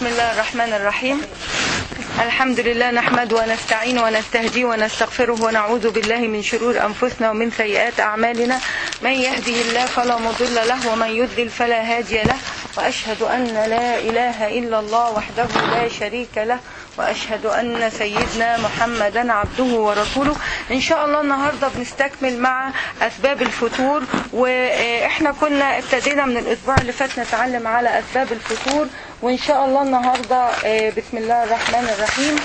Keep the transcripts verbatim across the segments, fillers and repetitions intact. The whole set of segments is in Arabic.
بسم الله الرحمن الرحيم. الحمد لله نحمد ونستعين ونستهدي ونستغفره ونعوذ بالله من شرور أنفسنا ومن سيئات أعمالنا. من يهده الله فلا مضل له ومن يضلل فلا هادي له، وأشهد أن لا إله إلا الله وحده لا شريك له، وأشهد أن سيدنا محمدا عبده ورسوله. إن شاء الله النهاردة بنستكمل مع أسباب الفتور، وإحنا كنا ابتدينا من الأسبوع اللي فات نتعلم على أسباب الفتور، وإن شاء الله النهاردة بسم الله الرحمن الرحيم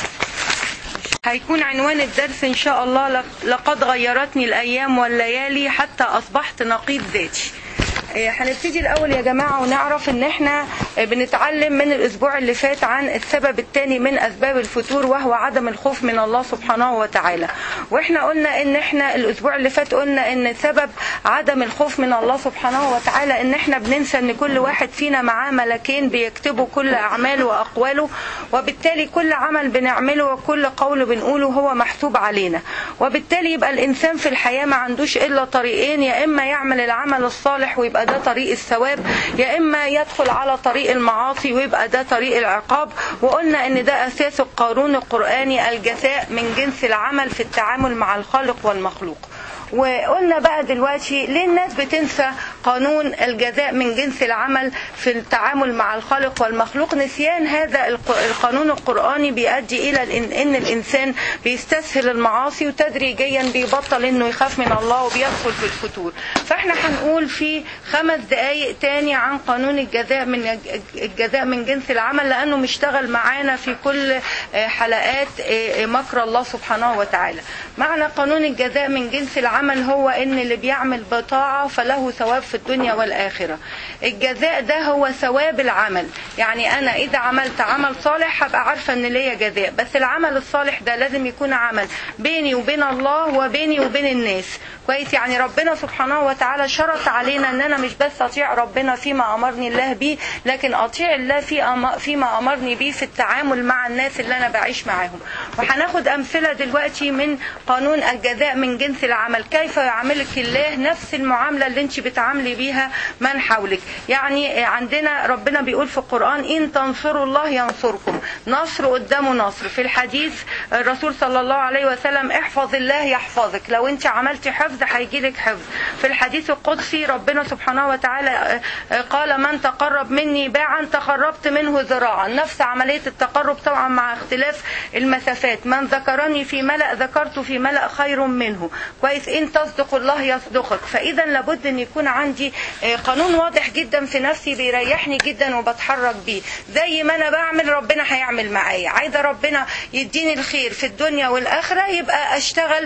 هيكون عنوان الدرس إن شاء الله لقد غيرتني الأيام والليالي حتى أصبحت نقيض ذاتي. هنبتدي الأول يا جماعة ونعرف إن إحنا بنتعلم من الأسبوع اللي فات عن السبب الثاني من أسباب الفتور، وهو عدم الخوف من الله سبحانه وتعالى. وإحنا قلنا إن إحنا الأسبوع اللي فات قلنا إن سبب عدم الخوف من الله سبحانه وتعالى إن إحنا بننسى إن كل واحد فينا معاه ملكين بيكتبوا كل أعماله وأقواله، وبالتالي كل عمل بنعمله وكل قول بنقوله هو محسوب علينا. وبالتالي يبقى الإنسان في الحياة ما عندوش إلا طريقين، يا إما يعمل العمل الصالح ويبقى ده طريق الثواب، يا إما يدخل على طريق المعاصي ويبقى ده طريق العقاب. وقلنا ان ده اساس القانون القرآني، الجزاء من جنس العمل في التعامل مع الخالق والمخلوق. وقلنا بقى دلوقتي ليه الناس بتنسى قانون الجزاء من جنس العمل في التعامل مع الخالق والمخلوق. نسيان هذا القانون القرآني بيؤدي إلى إن الإنسان بيستسهل المعاصي، وتدريجيا بيبطل إنه يخاف من الله وبيدخل في الفتور. فإحنا هنقول في خمس دقايق تاني عن قانون الجزاء من الجزاء من جنس العمل، لأنه مشتغل معانا في كل حلقات مكر الله سبحانه وتعالى. معنى قانون الجزاء من جنس العمل هو ان اللي بيعمل بطاعة فله ثواب في الدنيا والآخرة. الجزاء ده هو ثواب العمل، يعني انا اذا عملت عمل صالح هبقى عارفة ان ليا جزاء، بس العمل الصالح ده لازم يكون عمل بيني وبين الله وبيني وبين الناس. كويس؟ يعني ربنا سبحانه وتعالى شرط علينا ان انا مش بس اطيع ربنا فيما امرني الله به، لكن اطيع الله في فيما امرني به في التعامل مع الناس اللي انا بعيش معاهم. وهناخد امثلة دلوقتي من قانون الجزاء من جنس العمل، كيف يعاملك الله نفس المعاملة اللي انت بتعاملي بيها من حولك. يعني عندنا ربنا بيقول في القرآن إن تنصروا الله ينصركم، نصر قدامه نصر. في الحديث الرسول صلى الله عليه وسلم احفظ الله يحفظك، لو انت عملتي حفظ هيجيلك حفظ. في الحديث القدسي ربنا سبحانه وتعالى قال من تقرب مني باعا تقربت منه ذراعا، نفس عملية التقرب طبعا مع اختلاف المسافات. من ذكرني في ملأ ذكرت في ملأ خير منه. كويس؟ إن تصدق الله يصدقك. فإذا لابد أن يكون عندي قانون واضح جدا في نفسي بيريحني جدا وبتحرك بيه. زي ما أنا بعمل ربنا هيعمل معايا. عايزة ربنا يديني الخير في الدنيا والآخرة، يبقى أشتغل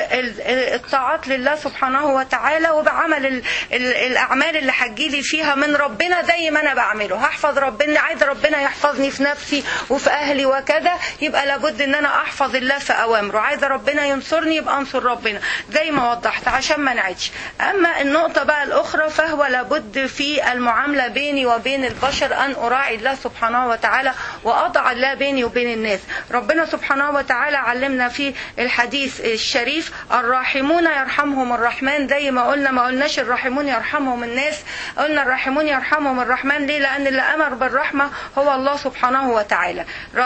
بالطاعات لله سبحانه وتعالى، وبعمل الأعمال اللي هتجيلي فيها من ربنا زي ما أنا بعمله. هحفظ ربنا، عايزة ربنا يحفظني في نفسي وفي أهلي وكذا، يبقى لابد أن أنا أحفظ الله في أوامره. عايزة ربنا ينصرني، يبقى أنصر ربنا زي ما وضحت عشان ما نعيدش. أما النقطة بقى الأخرى فهو لابد في المعاملة بيني وبين البشر أن أراعي الله سبحانه وتعالى وأضع الله بيني وبين الناس. ربنا سبحانه وتعالى علمنا في الحديث الشريف الراحمون يرحمهم الرحمن. زي ما قلنا، ما قلناش الراحمون يرحمهم الناس، قلنا الراحمون يرحمهم الرحمن. ليه؟ لأن اللي أمر بالرحمة هو الله سبحانه وتعالى.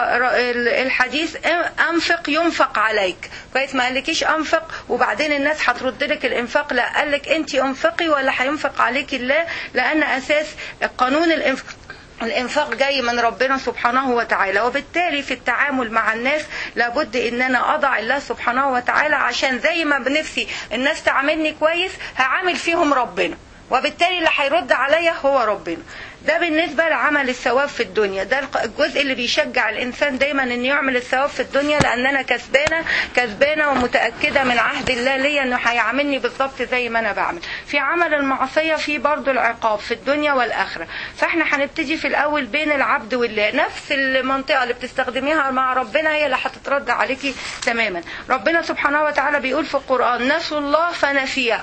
الحديث أنفق ينفق عليك. كويس؟ ما قالكيش أنفق وبعدين الناس هترد لك الانفاق، لا، قال لك انت انفقي ولا هينفق عليك الله، لان اساس قانون الانفاق الانفاق جاي من ربنا سبحانه وتعالى. وبالتالي في التعامل مع الناس لابد ان انا اضع الله سبحانه وتعالى، عشان زي ما بنفسي الناس تعاملني كويس هعامل فيهم ربنا، وبالتالي اللي هيرد عليا هو ربنا. ده بالنسبة لعمل الثواب في الدنيا. ده الجزء اللي بيشجع الإنسان دايما أن يعمل الثواب في الدنيا، لأن أنا كسبانة كسبانة ومتأكدة من عهد الله ليا أنه هيعاملني بالضبط زي ما أنا بعمل. في عمل المعصية في برضو العقاب في الدنيا والآخرة. فإحنا هنبتدي في الأول بين العبد والله. نفس المنطقة اللي بتستخدميها مع ربنا هي اللي هتترد عليكي تماما. ربنا سبحانه وتعالى بيقول في القرآن نسوا الله فنسيهم.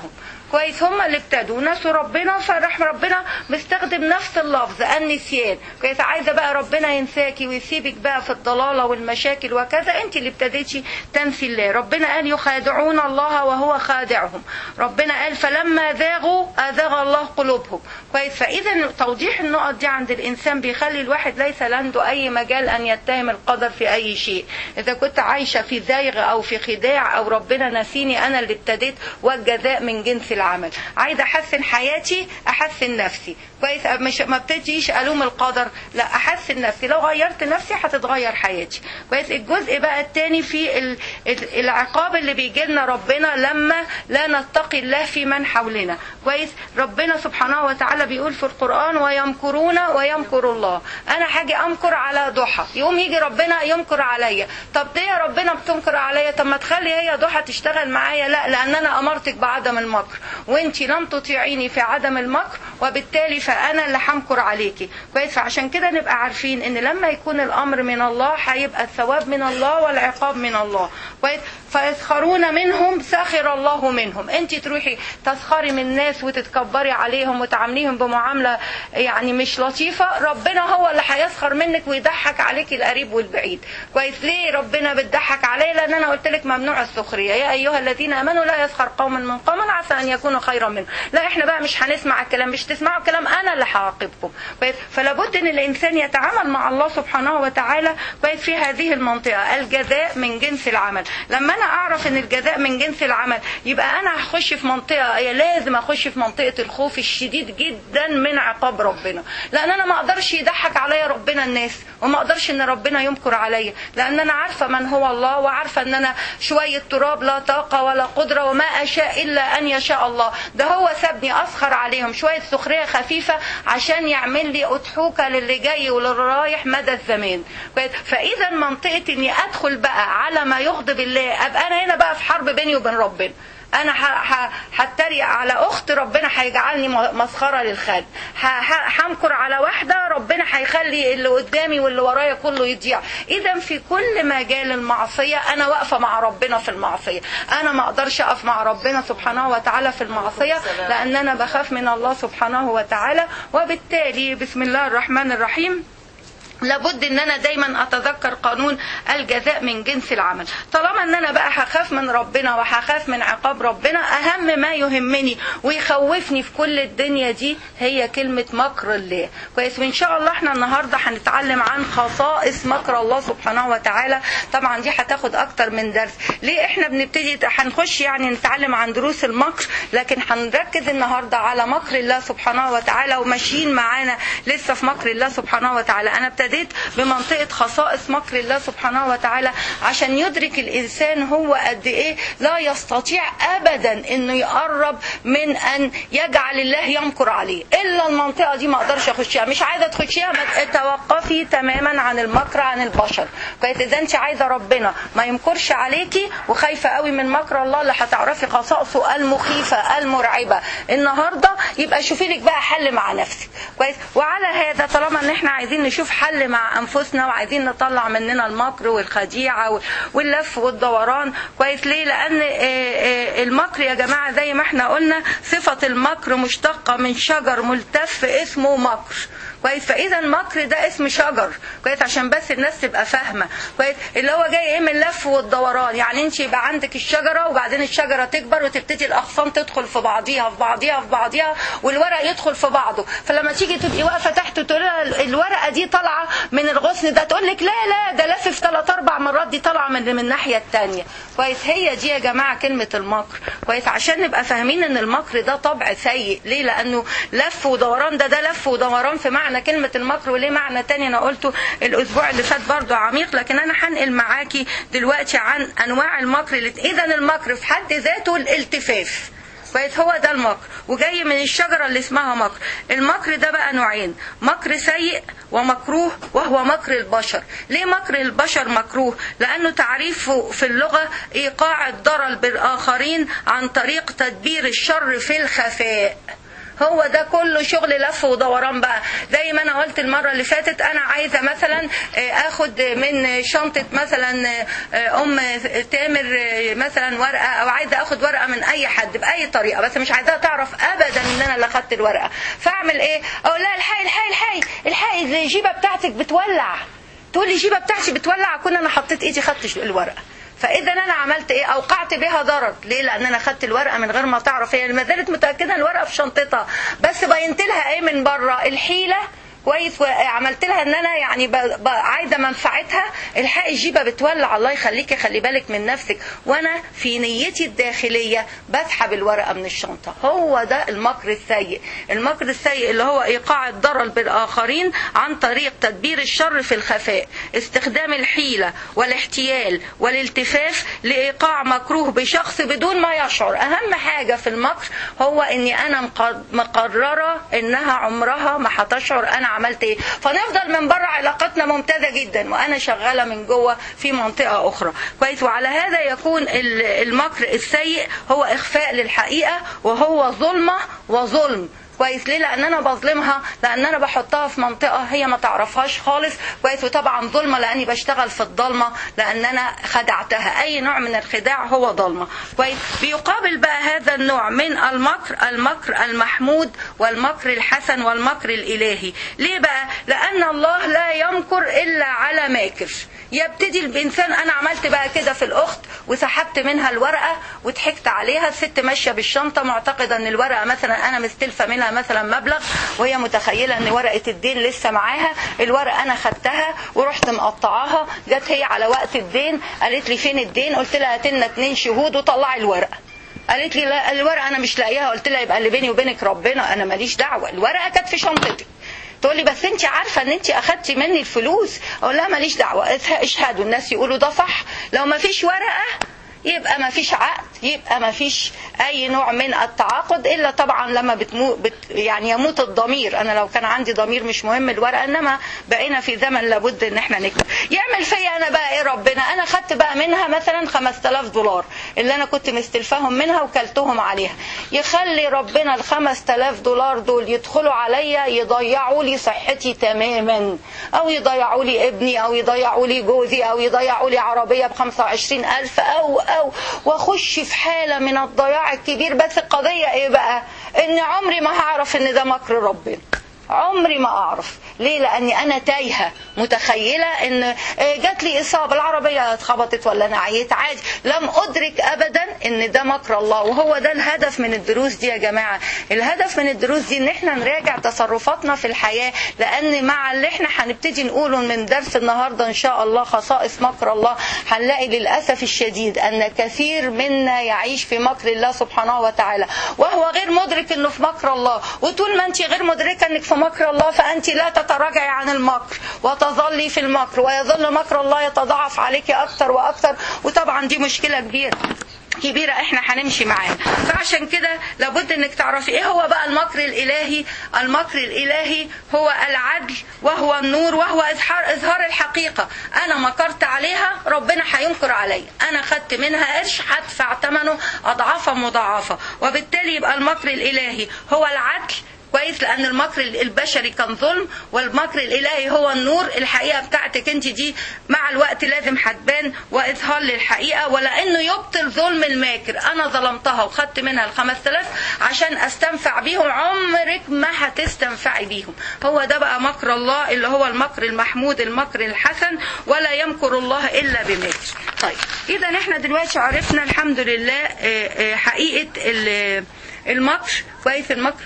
كويس، هم اللي ابتدوا نسوا ربنا، فراح ربنا مستخدم نفس اللفظ النسيان. كويس، عايزه بقى ربنا ينساكي ويسيبك بقى في الضلاله والمشاكل وكذا، انت اللي ابتديتي تنسي الله. ربنا قال يخادعون الله وهو خادعهم. ربنا قال فلما زاغوا ازاغ الله قلوبهم. كويس، فاذا توضيح النقط دي عند الانسان بيخلي الواحد ليس عنده اي مجال ان يتهم القدر في اي شيء. اذا كنت عايشه في زيغ او في خداع او ربنا نسيني، انا اللي ابتديت، والجزاء من جنس العمل. عايزه احسن حياتي احسن نفسي. كويس، مش ما ابتديش الوم القدر، لا احسن نفسي. لو غيرت نفسي هتتغير حياتي. كويس، الجزء بقى الثاني في ال... ال... العقاب اللي بيجي لنا ربنا لما لا نتقي الله في من حولنا. كويس، ربنا سبحانه وتعالى بيقول في القرآن ويمكرون ويمكر الله. انا حاجي امكر على ضحى، يقوم يجي ربنا يمكر عليا. طب ليه يا ربنا بتنكر عليا؟ طب ما تخلي هي ضحى تشتغل معايا. لا، لان انا امرتك بعدم المكر وانت لم تطيعيني في عدم المكر، وبالتالي فانا اللي همكر عليكي. كويس، فعشان كده نبقى عارفين ان لما يكون الامر من الله هيبقى الثواب من الله والعقاب من الله. كويس، فيسخرون منهم سخر الله منهم. انت تروحي تسخري من الناس وتتكبري عليهم وتعامليهم بمعامله يعني مش لطيفه، ربنا هو اللي هيسخر منك ويضحك عليك القريب والبعيد. كويس، ليه ربنا بتضحك عليه؟ لان انا قلت لك ممنوع السخريه. يا ايها الذين امنوا لا يسخر قوم من قوم عسى ان يكونوا خيرا منهم. لا، احنا بقى مش هنسمع الكلام، مش تسمعوا الكلام، انا اللي هعاقبكم. كويس، فلا بد ان الانسان يتعامل مع الله سبحانه وتعالى كويس في هذه المنطقه، الجزاء من جنس العمل. لما انا اعرف ان الجزاء من جنس العمل، يبقى انا هخش في منطقه، لازم اخش في منطقه الخوف الشديد جدا من عقاب ربنا. لان انا ما اقدرش يضحك عليا ربنا الناس، وما اقدرش ان ربنا يمكر عليا، لان انا عارفه من هو الله، وعارفه ان انا شويه تراب لا طاقه ولا قدره، وما اشاء الا ان يشاء الله. ده هو سابني اسخر عليهم شويه سخريه خفيفه عشان يعمل لي اضحوكه للي جاي وللي رايح مدى الزمان. فاذا منطقه اني ادخل بقى على ما يغضب الله، ابقى انا هنا بقى في حرب بيني وبين ربنا. انا هتريق على اخت، ربنا هيجعلني مسخره للخد. همكر على واحده، ربنا هيخلي اللي قدامي واللي ورايا كله يضيع. اذا في كل مجال المعصيه انا واقفه مع ربنا في المعصيه. انا ما اقدرش اقف مع ربنا سبحانه وتعالى في المعصيه، لان انا بخاف من الله سبحانه وتعالى. وبالتالي بسم الله الرحمن الرحيم، لابد ان انا دايما اتذكر قانون الجزاء من جنس العمل. طالما ان انا بقى هخاف من ربنا وهخاف من عقاب ربنا، اهم ما يهمني ويخوفني في كل الدنيا دي هي كلمة مكر الله. كويس، وان شاء الله احنا النهاردة هنتعلم عن خصائص مكر الله سبحانه وتعالى. طبعا دي هتاخد اكتر من درس. ليه احنا بنبتدي هنخش يعني نتعلم عن دروس المكر، لكن هنركز النهاردة على مكر الله سبحانه وتعالى، وماشيين معانا لسه في مكر الله سبحانه وتعالى. انا ابتديت بمنطقة خصائص مكر الله سبحانه وتعالى عشان يدرك الإنسان هو قد إيه لا يستطيع أبدا إنه يقرب من أن يجعل الله يمكر عليه. إلا المنطقة دي ما أقدرش أخشيها. مش عايزة تخشيها، ما توقفي تماما عن المكر عن البشر. كويس، إذا أنت عايزة ربنا ما يمكرش عليكي وخايفة قوي من مكر الله، اللي هتعرفي خصائصه المخيفة المرعبة النهاردة، يبقى شوفي لك بقى حل مع نفسك. كويس، وعلى هذا طالما ان احنا عايزين نشوف حل مع انفسنا وعايزين نطلع مننا المكر والخديعه واللف والدوران. كويس، ليه؟ لان المكر يا جماعه زي ما احنا قلنا صفه المكر مشتقه من شجر ملتف اسمه مكر. كويس، فاذا المكر ده اسم شجر. كويس، عشان بس الناس تبقى فاهمه. كويس، اللي هو جاي ايه من اللف والدوران. يعني انت يبقى عندك الشجره وبعدين الشجره تكبر وتبتدي الاغصان تدخل في بعضيها في بعضيها في بعضيها والورق يدخل في بعضه. فلما تيجي تبقي واقفه تحت وتقول الورقه دي طالعه من الغصن ده، تقول لك لا لا ده لف في ثلاث اربع مرات، دي طالعه من من الناحيه الثانيه. كويس، هي دي يا جماعه كلمه المكر. كويس، عشان نبقى فاهمين ان المكر ده طبع سيء. ليه؟ لانه لف ودوران، ده ده لف ودوران في معنى كلمة المكر، وليه معنى تاني انا قلته الاسبوع اللي فات برضو عميق، لكن انا هنقل معاكي دلوقتي عن انواع المكر. اذا المكر في حد ذاته الالتفاف. كويس، هو ده المكر وجاي من الشجرة اللي اسمها مكر. المكر ده بقى نوعين، مكر سيء ومكروه، وهو مكر البشر. ليه مكر البشر مكروه؟ لأنه تعريفه في اللغة إيقاع الضرر بالآخرين عن طريق تدبير الشر في الخفاء. هو ده كله شغل لف ودوران بقى. زي ما انا قلت المره اللي فاتت، انا عايزه مثلا اخد من شنطه مثلا ام تامر مثلا ورقه، او عايزه اخد ورقه من اي حد باي طريقه، بس مش عايزاها تعرف ابدا ان انا اللي اخدت الورقه. فاعمل ايه؟ اقول لها الحقي الحقي الحقي الحقي الجيبه بتاعتك بتولع. تقول لي الجيبه بتاعتي بتولع، اكون انا حطيت ايدي خدت الورقه. فاذا انا عملت ايه؟ اوقعت بها ضرر. ليه؟ لان انا خدت الورقه من غير ما تعرف. هي ما زالت متاكده الورقه في شنطتها، بس بينت لها ايه من بره؟ الحيله. كويس. وعملت لها ان انا يعني ب... ب... عايزه منفعتها. الحقي الجيبه بتولع، الله يخليكي خلي بالك من نفسك. وانا في نيتي الداخليه بسحب الورقه من الشنطه. هو ده المكر السيء. المكر السيء اللي هو ايقاع الضرر بالاخرين عن طريق تدبير الشر في الخفاء، استخدام الحيله والاحتيال والالتفاف لايقاع مكروه بشخص بدون ما يشعر. اهم حاجه في المكر هو اني انا مقرره انها عمرها ما هتشعر انا عملت ايه. فنفضل من بره علاقتنا ممتازه جدا وانا شغاله من جوه في منطقه اخرى. كويس. وعلى هذا يكون المكر السيء هو اخفاء للحقيقه، وهو ظلمه وظلم. كويس. ليه؟ لان انا بظلمها، لان انا بحطها في منطقه هي ما تعرفهاش خالص. كويس. وطبعا ظلمه لاني بشتغل في الضلمه، لان انا خدعتها. اي نوع من الخداع هو ضلمه. كويس. بيقابل بقى هذا النوع من المكر المكر المحمود والمكر الحسن والمكر الالهي. ليه بقى؟ لان الله لا يمكر الا على ماكر. يبتدي الانسان، انا عملت بقى كده في الاخت وسحبت منها الورقه وضحكت عليها. الست ماشيه بالشنطه معتقده ان الورقه مثلا انا مستلفه منها مثلا مبلغ، وهي متخيله ان ورقه الدين لسه معاها. الورقه انا خدتها ورحت مقطعاها. جت هي على وقت الدين قالت لي فين الدين؟ قلت لها هات لنا اتنين شهود وطلعي الورقه. قالت لي لا الورقه انا مش لاقيها. قلت لها يبقى اللي بيني وبينك ربنا، انا ماليش دعوه، الورقه كانت في شنطتي. تقول لي بس انت عارفه ان انت اخدتي مني الفلوس. اقول لها ماليش دعوه، اشهدوا الناس يقولوا ده صح. لو ما فيش ورقه يبقى ما فيش عقد، يبقى ما فيش اي نوع من التعاقد، الا طبعا لما بتمو بت يعني يموت الضمير. انا لو كان عندي ضمير مش مهم الورقه، انما بقينا في زمن لابد ان احنا نكتب. يعمل فيا انا بقى ايه ربنا؟ انا خدت بقى منها مثلا خمسة آلاف دولار اللي انا كنت مستلفاهم منها وكلتهم عليها. يخلي ربنا ال خمسة آلاف دولار دول يدخلوا عليا يضيعوا لي صحتي تماما، او يضيعوا لي ابني، او يضيعوا لي جوزي، او يضيعوا لي عربيه ب خمسة وعشرين ألف، او او واخش في حاله من الضياع الكبير. بس القضيه ايه بقى؟ ان عمري ما هعرف ان ده مكر ربنا، عمري ما اعرف. ليه؟ لاني انا تايهه متخيله ان جات لي اصابه، العربيه اتخبطت ولا انا عييت عادي. لم ادرك ابدا ان ده مكر الله. وهو ده الهدف من الدروس دي يا جماعه. الهدف من الدروس دي ان احنا نراجع تصرفاتنا في الحياه، لان مع اللي احنا هنبتدي نقوله من درس النهارده ان شاء الله خصائص مكر الله، هنلاقي للاسف الشديد ان كثير منا يعيش في مكر الله سبحانه وتعالى وهو غير مدرك انه في مكر الله. وطول ما انت غير مدركه انك في مكر الله فانت لا تتراجعي عن المكر وتظلي في المكر، ويظل مكر الله يتضاعف عليك اكتر واكتر. وطبعا دي مشكله كبيره كبيرة احنا هنمشي معاها. فعشان كده لابد انك تعرفي ايه هو بقى المكر الالهي. المكر الالهي هو العدل، وهو النور، وهو اظهار اظهار الحقيقة. انا مكرت عليها، ربنا هينكر عليا. انا خدت منها قرش، هدفع ثمنه اضعافا مضاعفة. وبالتالي يبقى المكر الالهي هو العدل. كويس. لان المكر البشري كان ظلم، والمكر الالهي هو النور. الحقيقه بتاعتك انت دي مع الوقت لازم هتبان، واظهار للحقيقه، ولانه يبطل ظلم الماكر. انا ظلمتها وخدت منها الخمس تلاف عشان استنفع بيهم، عمرك ما هتستنفعي بيهم. هو ده بقى مكر الله اللي هو المكر المحمود، المكر الحسن. ولا يمكر الله الا بماكر. طيب اذا احنا دلوقتي عرفنا الحمد لله حقيقه المكر. كويس. المكر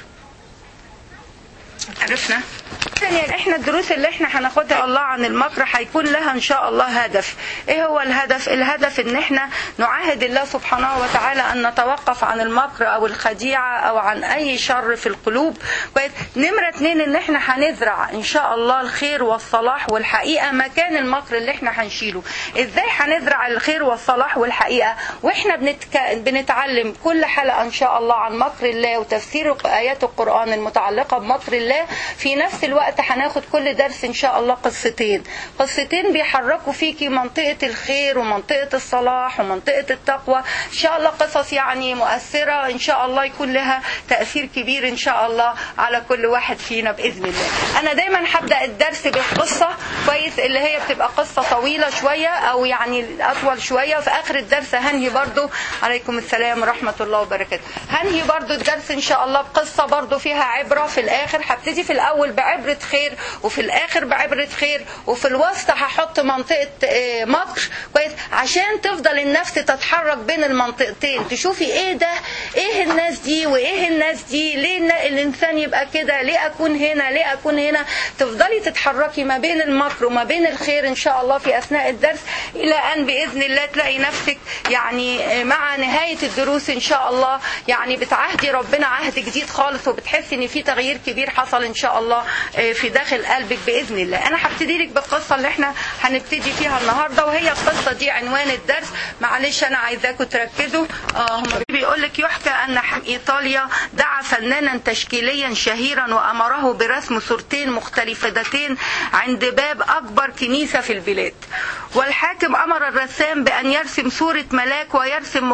عرفنا. يعني احنا الدروس اللي احنا هناخدها الله عن المكر هيكون لها ان شاء الله هدف. ايه هو الهدف؟ الهدف ان احنا نعاهد الله سبحانه وتعالى ان نتوقف عن المكر او الخديعة او عن اي شر في القلوب. نمرة اتنين ان احنا هنزرع ان شاء الله الخير والصلاح والحقيقة مكان المكر اللي احنا هنشيله. ازاي هنزرع الخير والصلاح والحقيقة؟ واحنا بنتك... بنتعلم كل حلقة ان شاء الله عن مكر الله وتفسير ايات القرآن المتعلقة بمكر الله. في نفس نفس الوقت هناخد كل درس ان شاء الله قصتين قصتين بيحركوا فيكي منطقة الخير ومنطقة الصلاح ومنطقة التقوى ان شاء الله. قصص يعني مؤثرة ان شاء الله يكون لها تأثير كبير ان شاء الله على كل واحد فينا بإذن الله. انا دايما هبدأ الدرس بالقصة كويس اللي هي بتبقى قصة طويلة شوية او يعني اطول شوية. في اخر الدرس هنهي برضو عليكم السلام ورحمة الله وبركاته هنهي برضو الدرس ان شاء الله بقصة برضو فيها عبرة في الاخر. هبتدي في الاول بعبرة خير وفي الاخر بعبرة خير وفي الوسط هحط منطقة مكر كويس عشان تفضل النفس تتحرك بين المنطقتين تشوفي ايه ده ايه الناس دي وايه الناس دي ليه الانسان يبقى كده ليه اكون هنا ليه اكون هنا. تفضلي تتحركي ما بين المكر وما بين الخير ان شاء الله في اثناء الدرس الى ان باذن الله تلاقي نفسك يعني مع نهاية الدروس ان شاء الله يعني بتعهدي ربنا عهد جديد خالص وبتحسي ان في تغيير كبير حصل ان شاء الله في داخل قلبك باذن الله. انا هبتدي لك بالقصه اللي احنا هنبتدي فيها النهارده وهي القصه دي عنوان الدرس. معلش انا عايزاكم تركزوا. اه هم بيقول لك يحكى ان ايطاليا دعا فنانا تشكيليا شهيرا وامره برسم صورتين مختلفتين عند باب اكبر كنيسه في البلاد. والحاكم امر الرسام بان يرسم صوره ملاك ويرسم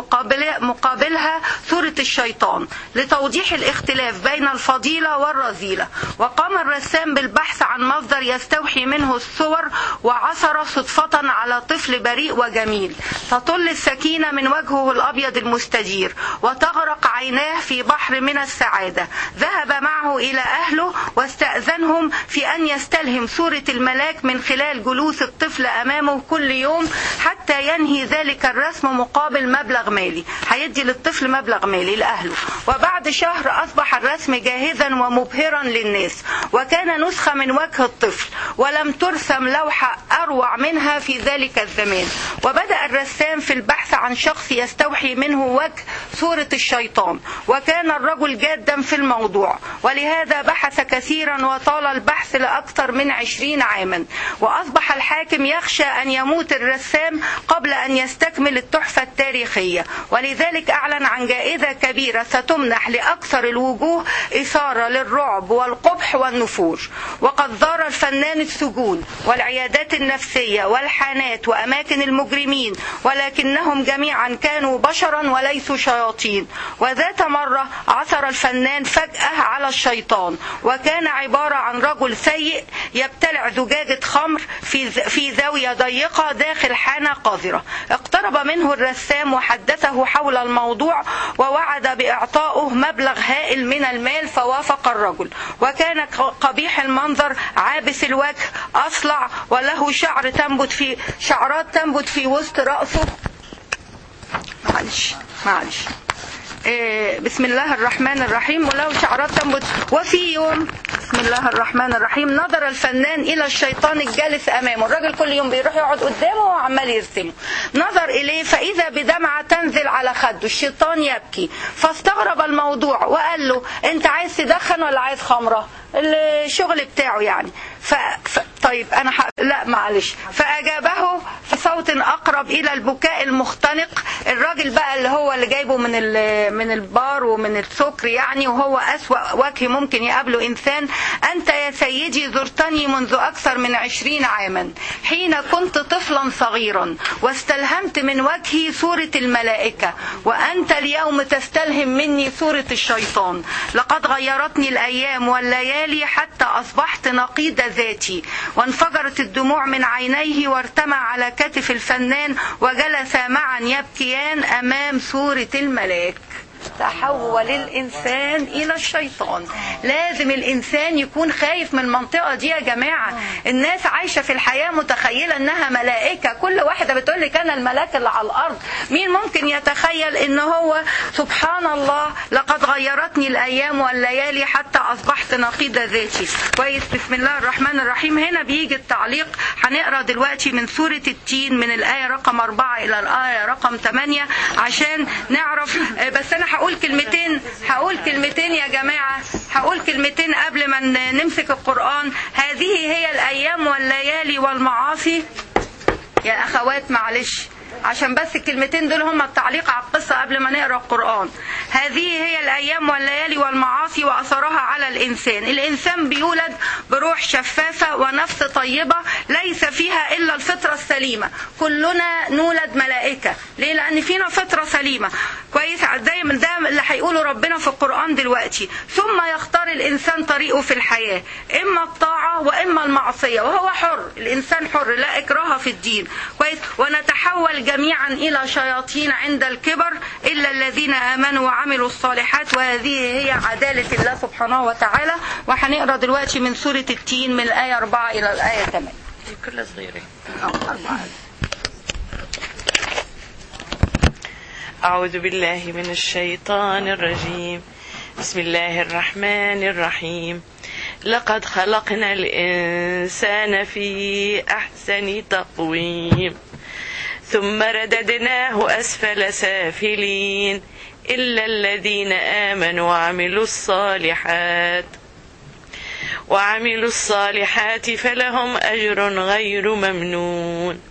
مقابلها صوره الشيطان لتوضيح الاختلاف بين الفضيله والرذيله. وقام الرسام بالبحث عن مصدر يستوحي منه الصور وعثر صدفة على طفل بريء وجميل تطل السكينة من وجهه الأبيض المستدير وتغرق عيناه في بحر من السعادة. ذهب معه إلى أهله واستأذنهم في أن يستلهم صورة الملاك من خلال جلوس الطفل أمامه كل يوم حتى ينهي ذلك الرسم مقابل مبلغ مالي. هيدي للطفل مبلغ مالي لأهله. وبعد شهر أصبح الرسم جاهزا ومبهرا للناس وكان نسخة من وجه الطفل ولم ترسم لوحة أروع منها في ذلك الزمان. وبدأ الرسام في البحث عن شخص يستوحي منه وجه صورة الشيطان وكان الرجل جادا في الموضوع ولهذا بحث كثيرا وطال البحث لأكثر من عشرين عاما. وأصبح الحاكم يخشى أن يموت الرسام قبل أن يستكمل التحفة التاريخية ولذلك أعلن عن جائزة كبيرة ستمنح لأكثر الوجوه إثارة للرعب والقبح والنفور. وقد زار الفنان السجون والعيادات النفسية والحانات وأماكن المجرمين ولكنهم جميعا كانوا بشرا وليسوا شياطين. وذات مرة عثر الفنان فجأة على الشيطان وكان عبارة عن رجل سيء يبتلع زجاجة خمر في في زاوية ضيقة داخل حانة قذرة. اقترب منه الرسام وحدثه حول الموضوع ووعد بإعطائه مبلغ هائل من المال فوافق الرجل. وكان قبيح المنظر عابس الوجه أصلع وله شعر تنبت في شعرات تنبت في وسط رأسه. معلش معلش إيه بسم الله الرحمن الرحيم وله شعرات تنبت. وفي يوم بسم الله الرحمن الرحيم نظر الفنان إلى الشيطان الجالس أمامه. الراجل كل يوم بيروح يقعد قدامه وعمال يرسمه. نظر إليه فإذا بدمعة تنزل على خده. الشيطان يبكي فاستغرب الموضوع وقال له أنت عايز تدخن ولا عايز خمرة؟ الشغل بتاعه يعني ف... ف... طيب أنا ح... لا معلش. فأجابه في صوت أقرب إلى البكاء المختنق. الراجل بقى اللي هو اللي جايبه من ال... من البار ومن السكر يعني وهو أسوأ وجه ممكن يقابله إنسان. أنت يا سيدي زرتني منذ أكثر من عشرين عاما حين كنت طفلا صغيرا واستلهمت من وجهي صورة الملائكة وأنت اليوم تستلهم مني صورة الشيطان. لقد غيرتني الأيام والليالي حتى أصبحت نقيض ذاتي. وانفجرت الدموع من عينيه وارتمى على كتف الفنان وجلسا معا يبكيان أمام صورة الملاك. تحول الإنسان إلى الشيطان. لازم الإنسان يكون خايف من المنطقة دي يا جماعة. الناس عايشة في الحياة متخيلة أنها ملائكة. كل واحدة بتقول لك أنا الملاك اللي على الأرض. مين ممكن يتخيل أنه هو سبحان الله لقد غيرتني الأيام والليالي حتى أصبحت نقيض ذاتي. كويس. بسم الله الرحمن الرحيم. هنا بيجي التعليق. هنقرأ دلوقتي من سورة التين من الآية رقم أربعة إلى الآية رقم ثمانية عشان نعرف. بس أنا هقول كلمتين هقول كلمتين يا جماعة هقول كلمتين قبل ما نمسك القرآن. هذه هي الأيام والليالي والمعاصي يا أخوات معلش عشان بس الكلمتين دول هم التعليق على القصة قبل ما نقرأ القرآن. هذه هي الأيام والليالي والمعاصي وأثرها على الإنسان. الإنسان بيولد بروح شفافة ونفس طيبة ليس فيها إلا الفطرة السليمة. كلنا نولد ملائكة. ليه؟ لأن فينا فطرة سليمة. كويس؟ دايما ده اللي هيقوله ربنا في القرآن دلوقتي. ثم يختار الإنسان طريقه في الحياة، إما الطاعة وإما المعصية، وهو حر. الإنسان حر، لا إكراه في الدين. كويس؟ ونتحول جميعا إلى شياطين عند الكبر إلا الذين آمنوا وعملوا الصالحات، وهذه هي عدالة الله سبحانه وتعالى. وهنقرأ دلوقتي من سورة التين من الآية أربعة إلى الآية ثمانية. كلها صغيرة. أربعة. أعوذ بالله من الشيطان الرجيم. بسم الله الرحمن الرحيم. لقد خلقنا الإنسان في أحسن تقويم ثم رددناه أسفل سافلين إلا الذين آمنوا وعملوا الصالحات وعملوا الصالحات فلهم أجر غير ممنون.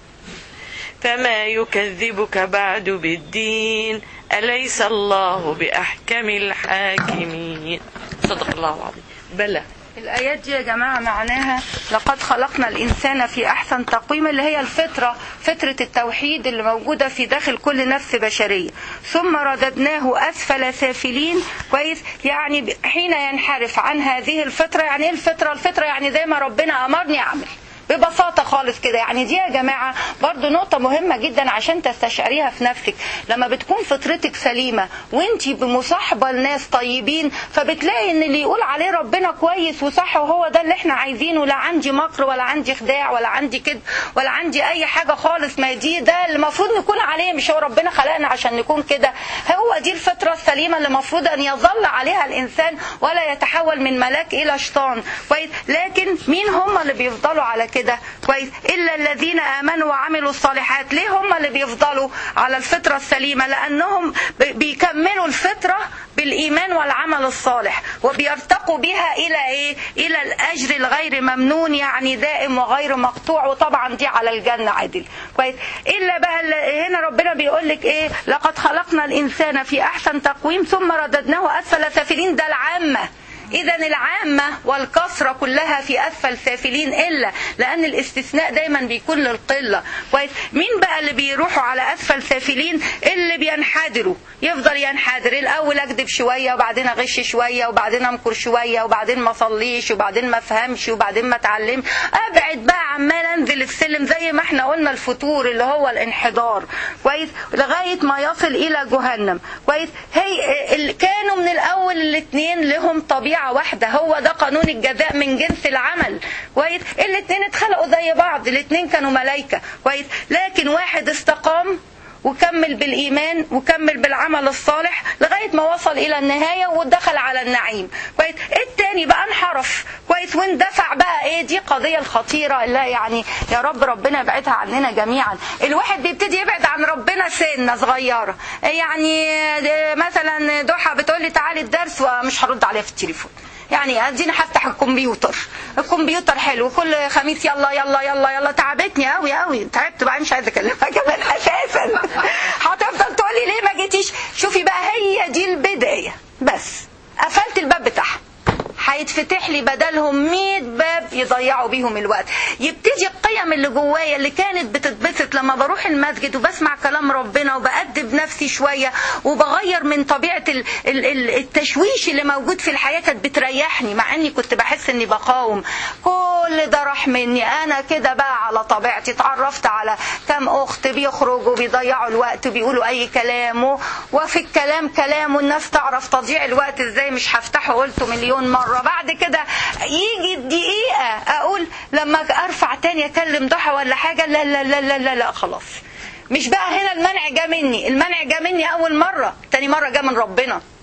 فما يكذبك بعد بالدين أليس الله بأحكم الحاكمين. صدق الله العظيم. بلى الآيات دي يا جماعة معناها لقد خلقنا الإنسان في أحسن تقويم، اللي هي الفطرة، فطرة التوحيد اللي موجودة في داخل كل نفس بشرية. ثم رددناه أسفل سافلين. كويس؟ يعني حين ينحرف عن هذه الفطرة. يعني إيه الفطرة؟ الفطرة يعني زي ما ربنا أمرني أعمل، ببساطة خالص كده. يعني دي يا جماعة برضو نقطة مهمة جدا عشان تستشعريها في نفسك. لما بتكون فطرتك سليمة وانتي بمصاحبة لناس طيبين، فبتلاقي ان اللي يقول عليه ربنا كويس وصح وهو ده اللي احنا عايزينه. لا عندي مكر ولا عندي خداع ولا عندي كذب ولا عندي اي حاجة خالص. ما دي ده اللي المفروض نكون عليه. مش هو ربنا خلقنا عشان نكون كده؟ هو دي الفطرة السليمة اللي المفروض ان يظل عليها الانسان ولا يتحول من ملاك الى شيطان. كويس؟ لكن مين هم اللي بيفضلوا على كده؟ كده كويس؟ إلا الذين آمنوا وعملوا الصالحات. ليه هم اللي بيفضلوا على الفطرة السليمة؟ لأنهم بيكملوا الفطرة بالإيمان والعمل الصالح، وبيرتقوا بها إلى إيه؟ إلى الأجر الغير ممنون، يعني دائم وغير مقطوع. وطبعا دي على الجنة عدل. كويس؟ إلا بقى هنا ربنا بيقول لك إيه؟ لقد خلقنا الإنسان في أحسن تقويم ثم رددناه أسفل سافلين. ده العامة. إذا العامة والكثرة كلها في أسفل سافلين، إلا لأن الاستثناء دايما بيكون للقلة. كويس؟ مين بقى اللي بيروحوا على أسفل سافلين؟ اللي بينحدروا. يفضل ينحدر، الأول أكذب شوية وبعدين أغش شوية وبعدين أمكر شوية وبعدين ما أصليش وبعدين ما أفهمش وبعدين ما أتعلم. أبعد بقى، عمال أنزل السلم زي ما احنا قلنا الفتور اللي هو الانحدار. كويس؟ لغاية ما يصل إلى جهنم. كويس؟ هي كانوا من الأول الاثنين لهم طبيعة واحدة. هو ده قانون الجزاء من جنس العمل. كويس؟ الاثنين اتخلقوا زي بعض، الاثنين كانوا ملائكة. كويس؟ لكن واحد استقام وكمل بالإيمان وكمل بالعمل الصالح لغاية ما وصل إلى النهاية ودخل على النعيم. كويس؟ التاني بقى انحرف. كويس؟ واندفع بقى. ايه دي قضية الخطيرة. لا يعني يا رب ربنا يبعدها عننا جميعا. الواحد بيبتدي يبعد عن ربنا سنة صغيرة. يعني مثلا ضحى بتقولي تعالي الدرس ومش هرد عليها في التليفون. يعني اديني هفتح الكمبيوتر. الكمبيوتر حلو كل خميس يلا يلا يلا يلا. تعبتني قوي قوي، تعبت بقى مش عايزه اكلمها كمان اساسا. هتفضل تقولي ليه ما جيتيش. شوفي بقى، هي دي البدايه. بس قفلت الباب بتاعها، هيتفتح لي بدلهم مية باب يضيعوا بيهم الوقت. يبتدي القيم اللي جوايا اللي كانت بتتبسط لما بروح المسجد وبسمع كلام ربنا وبأدب نفسي شوية وبغير من طبيعة التشويش اللي موجود في الحياة، كانت بتريحني مع اني كنت بحس اني بقاوم. كل ده راح مني. انا كده بقى على طبيعتي. اتعرفت على كام اخت بيخرجوا بيضيعوا الوقت وبيقولوا اي كلام، وفي الكلام كلام والناس تعرف تضيع الوقت ازاي. مش هفتحه، قلته مليون مرة. بعد كده يجي الدقيقة اقول لما ارفع تاني اكلم ضحى ولا حاجة، لا لا لا لا لا, لا خلاص. مش بقى هنا المنع جا مني. المنع جا مني اول مرة، تاني مرة جا من ربنا.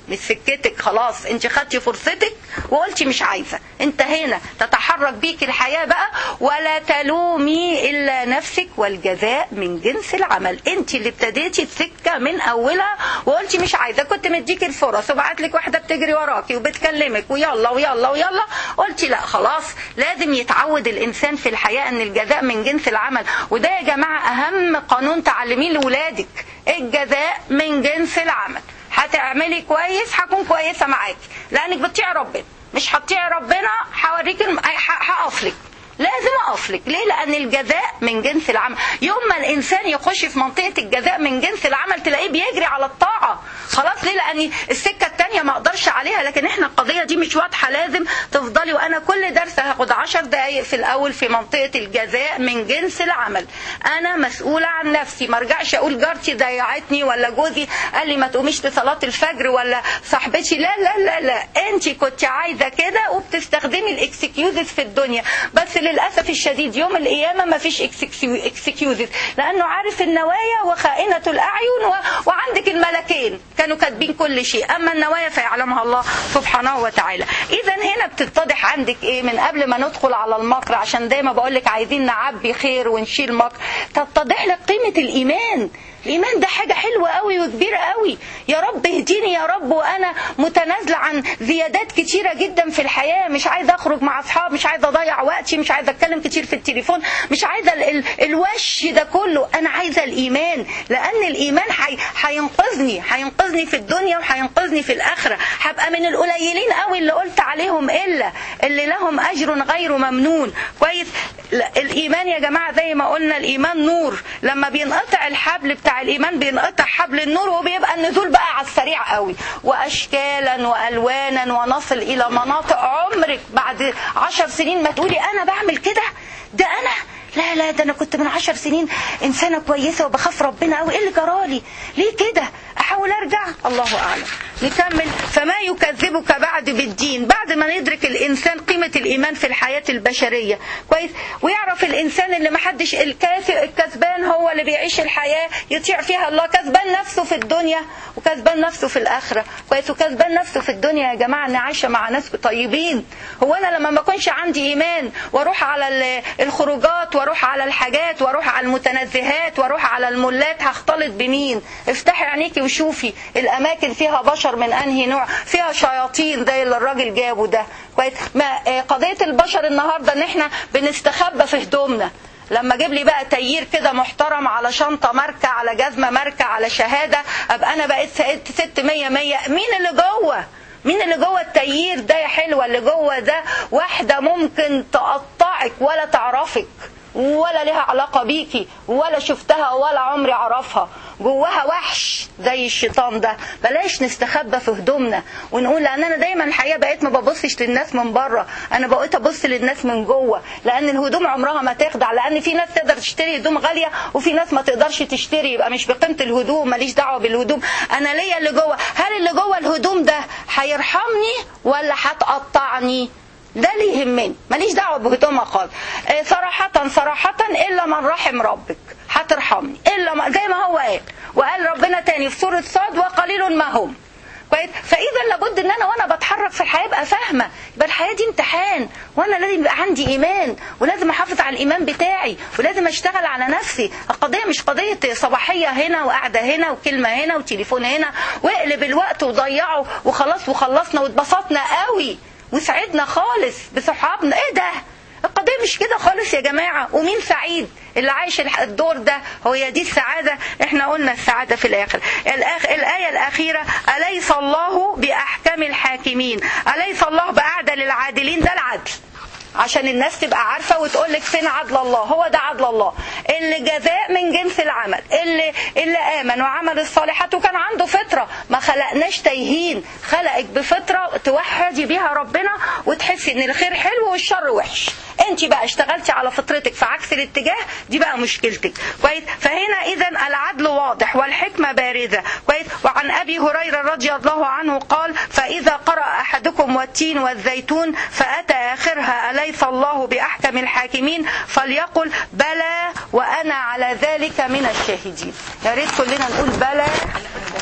مش سكتك، خلاص انت خدتي فرصتك وقلتي مش عايزه. انت هنا تتحرك بيك الحياه بقى، ولا تلومي الا نفسك والجزاء من جنس العمل. انت اللي ابتديتي السكه من اولها وقلتي مش عايزه، كنت مديكي الفرص وبعت لك واحده بتجري وراكي وبتكلمك ويلا ويلا ويلا، قلتي لا خلاص. لازم يتعود الانسان في الحياه ان الجزاء من جنس العمل. وده يا جماعه اهم قانون تعلميه لاولادك، الجزاء من جنس العمل. هتعملي كويس هكون كويسه معاكي، لانك بتطيعي ربنا. مش هتطيعي ربنا هوريك هقفلك، لازم اقفلك. ليه؟ لان الجزاء من جنس العمل. يوم ما الانسان يخش في منطقه الجزاء من جنس العمل تلاقيه بيجري على الطاعه خلاص. ليه؟ لان السكه الثانيه ما اقدرش عليها. لكن احنا القضيه دي مش واضحه، لازم تفضلي. وانا كل درس هاخد عشر دقائق في الاول في منطقه الجزاء من جنس العمل. انا مسؤوله عن نفسي، ما ارجعش اقول جارتي ضيعتني ولا جوزي قال لي ما تقوميش لصلاه الفجر ولا صاحبتي. لا لا لا لا، انت كنت عايزه كده وبتستخدمي الاكسكيوزز في الدنيا. بس للأسف الشديد يوم القيامة ما فيش اكسكيوزز، لأنه عارف النوايا وخائنة الأعين و... وعندك الملكين كانوا كاتبين كل شيء، أما النوايا فيعلمها الله سبحانه وتعالى. إذا هنا بتتضح عندك إيه من قبل ما ندخل على المكر، عشان دايما بقولك عايزين نعبي خير ونشيل مكر. تتضح لك قيمة الإيمان. الإيمان ده حاجة حلوة قوي وكبيرة قوي. يا رب اهديني يا رب، وأنا متنازلة عن زيادات كتيرة جدا في الحياة. مش عايزة أخرج مع أصحاب، مش عايزة أضيع وقتي، مش عايزة أتكلم كتير في التليفون، مش عايزة ال ال الوش ده كله. أنا عايزة الإيمان، لأن الإيمان هينقذني هينقذني في الدنيا وهينقذني في الآخرة. هبقى من القليلين قوي اللي قلت عليهم إلا اللي لهم أجر غير ممنون. كويس. الإيمان يا جماعة زي ما قلنا الإيمان نور. لما بينقطع الحبل بتاع الإيمان بينقطع حبل النور، وبيبقى النزول بقى على السريع قوي، وأشكالا وألوانا، ونصل إلى مناطق عمرك بعد عشر سنين ما تقولي أنا بعمل كده. ده أنا لا لا ده أنا كنت من عشر سنين إنسانة كويسة وبخاف ربنا أوي. إيه اللي جرالي؟ ليه كده؟ أحاول أرجع. الله أعلم. نكمل. فما يكذبك بعد بالدين. بعد ما ندرك الإنسان قيمة الإيمان في الحياة البشرية كويس، ويعرف الإنسان اللي محدش الكسبان هو اللي بيعيش الحياة يطيع فيها الله. كسبان نفسه في الدنيا وكسبان نفسه في الآخرة كويس. وكسبان نفسه في الدنيا يا جماعة إن عايشة مع ناس طيبين. هو أنا لما ما كنش عندي إيمان واروح على الخروجات واروح على الحاجات واروح على المتنزهات واروح على المولات هختلط بمين؟ افتحي عينيكي وشوفي الأماكن فيها بشر من أنهي نوع، فيها شياطين زي اللي الراجل جابه ده كويس. ما قضية البشر النهاردة إن إحنا بنستخبى في هدومنا. لما اجيب لي بقى تيير كده محترم على شنطة ماركة على جزمة ماركة على شهادة، ابقى انا بقيت ست مية مية. مين اللي جوه؟ مين اللي جوه التيير ده يا حلوة؟ اللي جوه ده واحدة ممكن تقطعك ولا تعرفك ولا لها علاقة بيكي ولا شفتها ولا عمري عرفها. جواها وحش زي الشيطان ده. بلاش نستخبى في هدومنا ونقول لان انا دايما الحقيقة بقيت ما ببصش للناس من بره، انا بقيت ابص للناس من جوه. لان الهدوم عمرها ما تخدع، لان في ناس تقدر تشتري هدوم غالية وفي ناس ما تقدرش تشتري، يبقى مش بقيمة الهدوم. ماليش دعوة بالهدوم، انا ليا اللي جوه. هل اللي جوه الهدوم ده هيرحمني ولا هتقطعني؟ ده اللي يهمني، ماليش دعوه بهدومها خالص. اه صراحه صراحه الا من رحم ربك هترحمني، الا ما زي ما هو قال. وقال ربنا تاني في سوره صاد وقليل ما هم كويس. فاذا لابد ان انا وانا بتحرك في الحياه ابقى فاهمه يبقى الحياه دي امتحان، وانا لازم يبقى عندي ايمان ولازم احافظ على الايمان بتاعي ولازم اشتغل على نفسي. القضيه مش قضيه صباحيه هنا وقعده هنا وكلمه هنا وتليفون هنا واقلب الوقت وضيعه وخلاص وخلصنا واتبسطنا قوي وسعدنا خالص بصحابنا. ايه ده؟ القضية مش كده خالص يا جماعة. ومين سعيد؟ اللي عايش الدور ده. هو دي السعادة. احنا قلنا السعادة في الآخر. الآخر الآية الأخيرة أليس الله بأحكم الحاكمين. أليس الله بأعدل العادلين. ده العدل عشان الناس تبقى عارفة وتقول لك فين عدل الله. هو ده عدل الله اللي جزاء من جنس العمل. اللي اللي آمن وعمل الصالحات وكان عنده فطرة. ما خلقناش تايهين، خلقك بفطرة توحدي بيها ربنا وتحسي ان الخير حلو والشر وحش. انت بقى اشتغلتي على فطرتك في عكس الاتجاه، دي بقى مشكلتك كويس. فهنا اذا العدل واضح والحكمة بارزة كويس. وعن ابي هريرة رضي الله عنه قال فاذا قرأ احدكم والتين والزيتون فاتى اخرها أليس الله بأحكم الحاكمين فليقل بلى وأنا على ذلك من الشاهدين. يا ريت كلنا نقول بلى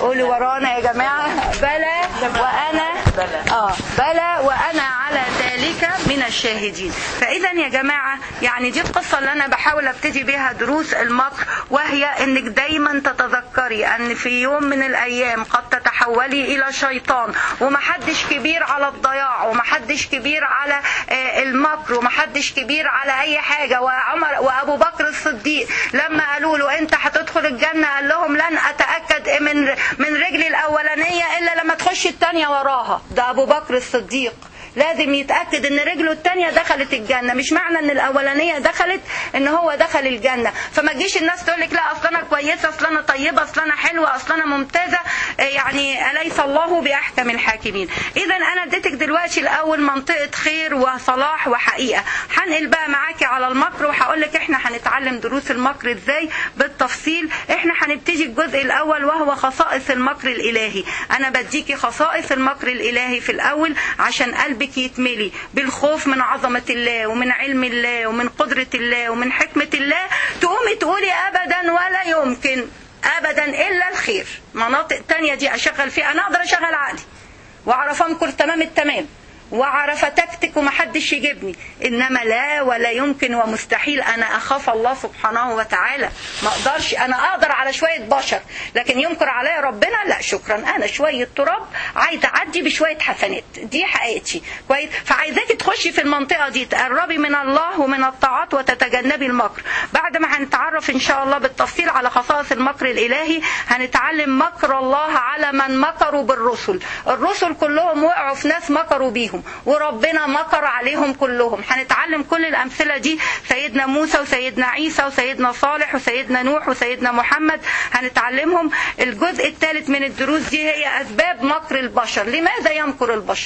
قولي ورانا يا جماعة. بلى وأنا آه بلى وأنا على ذلك من الشاهدين. فإذا يا جماعة يعني دي القصة اللي أنا بحاول أبتدي بها دروس المكر، وهي إنك دايما تتذكري أن في يوم من الأيام قد تتحولي إلى شيطان، ومحدش كبير على الضياع، ومحدش كبير على المكر، ومحدش كبير على أي حاجة. وعمر وأبو بكر الصديق لما قالوا له أنت هتدخل الجنة قال لهم لن أتأكد من من رجلي الأولانية إلا لما تخش الثانية وراها. ده أبو بكر الصديق لازم يتأكد ان رجله التانية دخلت الجنة، مش معنى ان الاولانية دخلت ان هو دخل الجنة. فما تجيش الناس تقولك لا اصل انا كويسة، اصل انا طيبة، اصل انا حلوة، اصل انا ممتازة، يعني اليس الله باحكم الحاكمين. اذا انا اديتك دلوقتي الاول منطقة خير وصلاح وحقيقة. هنقل بقى معاكي على المكر، وهقولك احنا هنتعلم دروس المكر ازاي بالتفصيل. احنا هنبتدي الجزء الاول وهو خصائص المكر الالهي. انا بديكي خصائص المكر الالهي في الاول عشان قلبي يتملي بالخوف من عظمة الله ومن علم الله ومن قدرة الله ومن حكمة الله، تقومي تقولي أبدا ولا يمكن أبدا إلا الخير. مناطق تانية دي أشغل فيها، أنا أقدر أشغل عقلي وأعرف أمكر تمام التمام وعرف تكتك ومحدش يجيبني، إنما لا ولا يمكن ومستحيل أنا أخاف الله سبحانه وتعالى. ما أقدرش، أنا أقدر على شوية بشر، لكن ينكر علي ربنا لا شكرا، أنا شوية تراب عايزة أعدي بشوية حسنات، دي حقيقتي كويس. فعايزاكي تخشي في المنطقة دي، تقربي من الله ومن الطاعات وتتجنبي المكر. بعد ما هنتعرف إن شاء الله بالتفصيل على خصائص المكر الإلهي، هنتعلم مكر الله على من مكروا بالرسل. الرسل كلهم وقعوا في ناس مكروا بيهم، وربنا مكر عليهم كلهم. هنتعلم كل الأمثلة دي، سيدنا موسى وسيدنا عيسى وسيدنا صالح وسيدنا نوح وسيدنا محمد، هنتعلمهم. الجزء الثالث من الدروس دي هي أسباب مكر البشر. لماذا يمكر البشر؟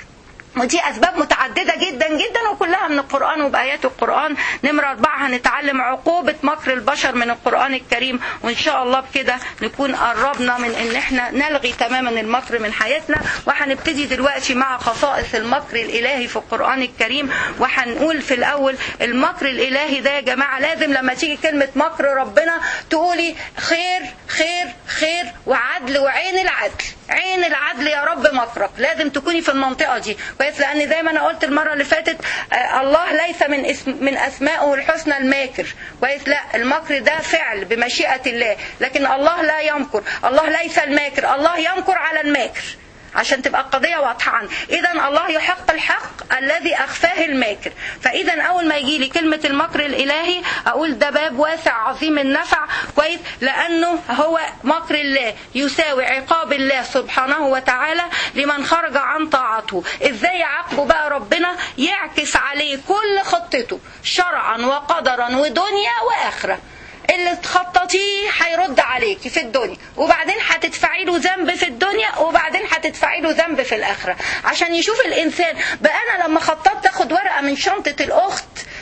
ودي أسباب متعددة جدا جدا وكلها من القرآن وبآيات القرآن. نمرة أربعة هنتعلم عقوبة مكر البشر من القرآن الكريم، وإن شاء الله بكده نكون قربنا من إن احنا نلغي تماما المكر من حياتنا. وهنبتدي دلوقتي مع خصائص المكر الإلهي في القرآن الكريم. وهنقول في الأول المكر الإلهي ده يا جماعة لازم لما تيجي كلمة مكر ربنا تقولي خير خير خير وعدل وعين العدل. عين العدل يا رب مكرك، لازم تكوني في المنطقة دي كويس. لأن زي ما أنا قلت المرة اللي فاتت آه الله ليس من اسم من أسمائه الحسنى الماكر كويس، لا المكر ده فعل بمشيئة الله، لكن الله لا يمكر. الله ليس الماكر، الله يمكر على الماكر، عشان تبقى القضية واضحة عنه. إذا الله يحق الحق الذي أخفاه الماكر. فإذا أول ما يجي لي كلمة المكر الإلهي أقول ده باب واسع عظيم النفع كويس، لأنه هو مكر الله يساوي عقاب الله سبحانه وتعالى لمن خرج عن طاعته. إزاي يعاقبه بقى ربنا؟ يعكس عليه كل خطته شرعا وقدرا ودنيا وآخرة. اللي تخططيه هيرد عليكي في الدنيا، وبعدين هتدفعي له ذنب في الدنيا، وبعدين هتدفعي له ذنب في الآخرة. عشان يشوف الإنسان بقى أنا لما خططت أخد ورقة من شنطة الأخت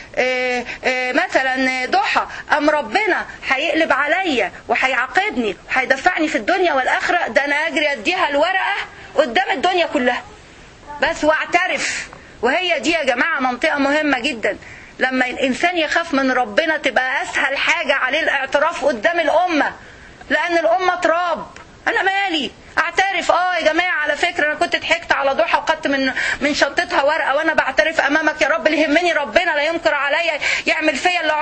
آآ آآ مثلا ضحى، أم ربنا هيقلب عليا وهيعاقبني وهيدفعني في الدنيا والآخرة، ده أنا أجري أديها الورقة قدام الدنيا كلها بس واعترف. وهي دي يا جماعة منطقة مهمة جدا. لما الإنسان يخاف من ربنا تبقى أسهل حاجة عليه الاعتراف قدام الأمة، لأن الأمة تراب. أنا مالي اعترف اه يا جماعة على فكرة أنا كنت ضحكت على ضحى وخدت من من شنطتها ورقة، وأنا بعترف أمامك يا رب اللي يهمني ربنا لا ينكر عليا يعمل فيا اللي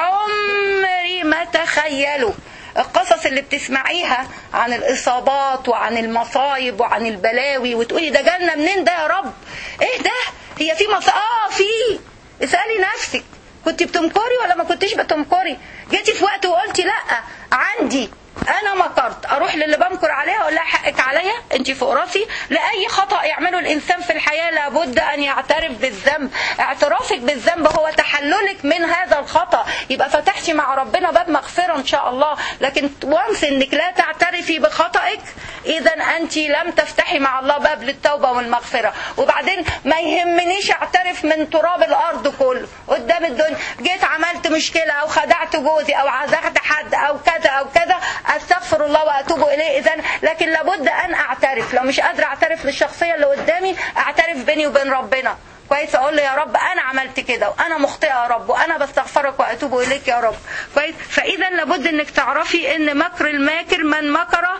عمري ما تخيله. القصص اللي بتسمعيها عن الإصابات وعن المصايب وعن البلاوي وتقولي ده جالنا منين ده يا رب؟ إيه ده؟ هي في مصايب؟ آه في. اسألي نفسك كنت بتمكري ولا ما كنتش بتمكري؟ جيتي في وقت وقلتي لا عندي انا مكرت، اروح للي بمكر عليها اقول لها حقك عليا انت فوق راسي. لاي خطأ يعمله الانسان في الحياة لابد ان يعترف بالذنب. اعترافك بالذنب هو تحللك من هذا الخطأ، يبقى فتحتي مع ربنا باب مغفرة ان شاء الله. لكن وانس انك لا تعترفي بخطأك اذا انت لم تفتحي مع الله باب للتوبة والمغفرة. وبعدين ما يهمنيش اعترف من تراب الارض كله قدام الدنيا، جيت عملت مشكلة او خدعت جوزي او عزقت حد او كذا او كذا، استغفر الله واتوب اليه. اذا لكن لابد ان اعترف. لو مش قادره اعترف للشخصيه اللي قدامي اعترف بيني وبين ربنا كويس، اقول له يا رب انا عملت كده وانا مخطئه يا رب وانا بستغفرك واتوب اليك يا رب كويس. فاذا لابد انك تعرفي ان مكر الماكر من مكر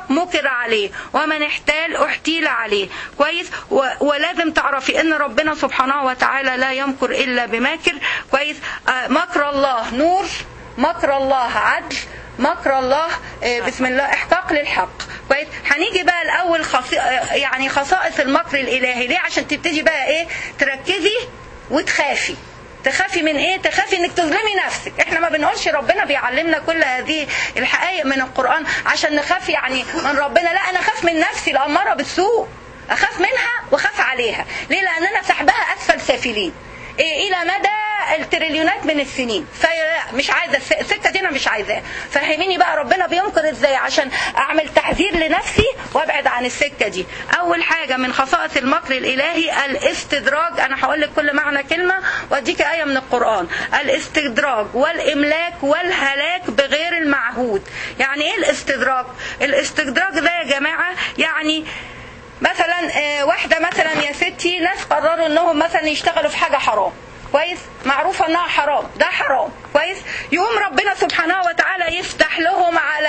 مكر عليه، ومن احتال احتيل عليه. كويس. ولازم تعرفي ان ربنا سبحانه وتعالى لا يمكر الا بماكر. كويس. مكر الله نور، مكر الله عدل، مكر الله بسم الله احقاق للحق. كويس. هنيجي بقى الاول خصي... يعني خصائص المكر الالهي. ليه؟ عشان تبتدي بقى ايه تركزي وتخافي. تخافي من ايه؟ تخافي انك تظلمي نفسك. احنا ما بنقولش ربنا بيعلمنا كل هذه الحقائق من القرآن عشان نخاف يعني من ربنا، لا، انا اخاف من نفسي الاماره بالسوء، اخاف منها واخاف عليها. ليه؟ لان انا سحبها اسفل سافلين إيه الى مدى التريليونات من السنين. فمش عايزه السكه دي، انا مش عايزاها. فهميني بقى ربنا بينكر ازاي عشان اعمل تحذير لنفسي وابعد عن السكه دي. اول حاجه من خصائص المكر الالهي الاستدراج. انا هقول لك كل معنى كلمه واديك ايه من القران. الاستدراج والاملاك والهلاك بغير المعهود. يعني ايه الاستدراج؟ الاستدراج ده يا جماعه يعني مثلا واحده مثلا يا ستي، ناس قرروا انهم مثلا يشتغلوا في حاجه حرام. كويس. معروفه انها حرام، ده حرام. كويس. يقوم ربنا سبحانه وتعالى يفتح لهم على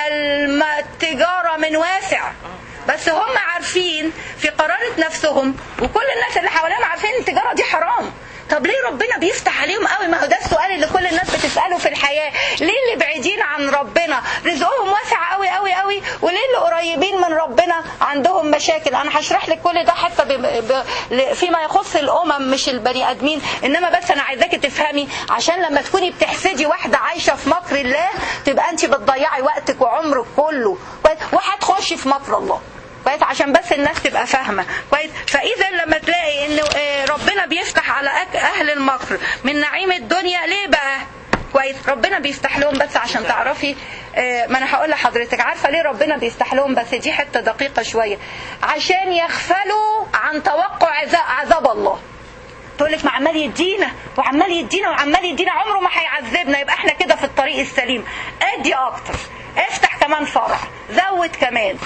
التجاره من واسع، بس هم عارفين في قرارة نفسهم وكل الناس اللي حواليهم عارفين ان التجاره دي حرام. طب ليه ربنا بيفتح عليهم قوي؟ ما هو ده السؤال اللي كل الناس بتسأله في الحياة. ليه اللي بعيدين عن ربنا رزقهم واسع قوي قوي قوي، وليه اللي قريبين من ربنا عندهم مشاكل؟ انا هشرح لك كل ده حتى ب... ب... فيما يخص الامم مش البني ادمين، انما بس انا عايزاكي تفهمي عشان لما تكوني بتحسدي واحده عايشه في مكر الله تبقى انت بتضيعي وقتك وعمرك كله، وهتخشي في مكر الله. كويس. عشان بس الناس تبقى فاهمه. كويس. فاذا لما تلاقي ان ربنا بيفتح على اهل المكر من نعيم الدنيا، ليه بقى؟ كويس. ربنا بيفتح لهم بس عشان تعرفي، ما انا هقول لحضرتك عارفه ليه ربنا بيفتح لهم، بس دي حته دقيقه شويه، عشان يغفلوا عن توقع عذاب الله. تقول لك ما عمال يدينا وعمال يدينا وعمال يدينا عمره ما هيعذبنا، يبقى احنا كده في الطريق السليم. ادي اكتر، افتح كمان فرع، زود كمان،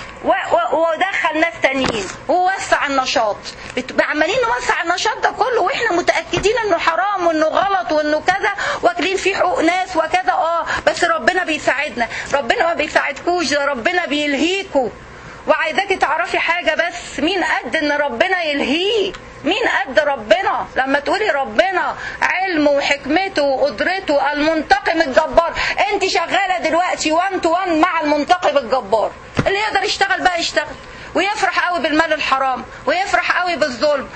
ودخل ناس تانيين، ووسع النشاط. عمالين نوسع النشاط ده كله واحنا متاكدين انه حرام وانه غلط وانه كذا، واكلين فيه حقوق ناس وكذا. اه بس ربنا بيساعدنا. ربنا ما بيساعدكوش، ده ربنا بيلهيكوا. وعايزاكي تعرفي حاجه بس، مين قد ان ربنا يلهيه؟ مين قد ربنا؟ لما تقولي ربنا علمه وحكمته وقدرته المنتقم الجبار، انت شغاله دلوقتي وان تو وان مع المنتقم الجبار. اللي يقدر يشتغل بقى يشتغل ويفرح قوي بالمال الحرام ويفرح قوي بالظلم.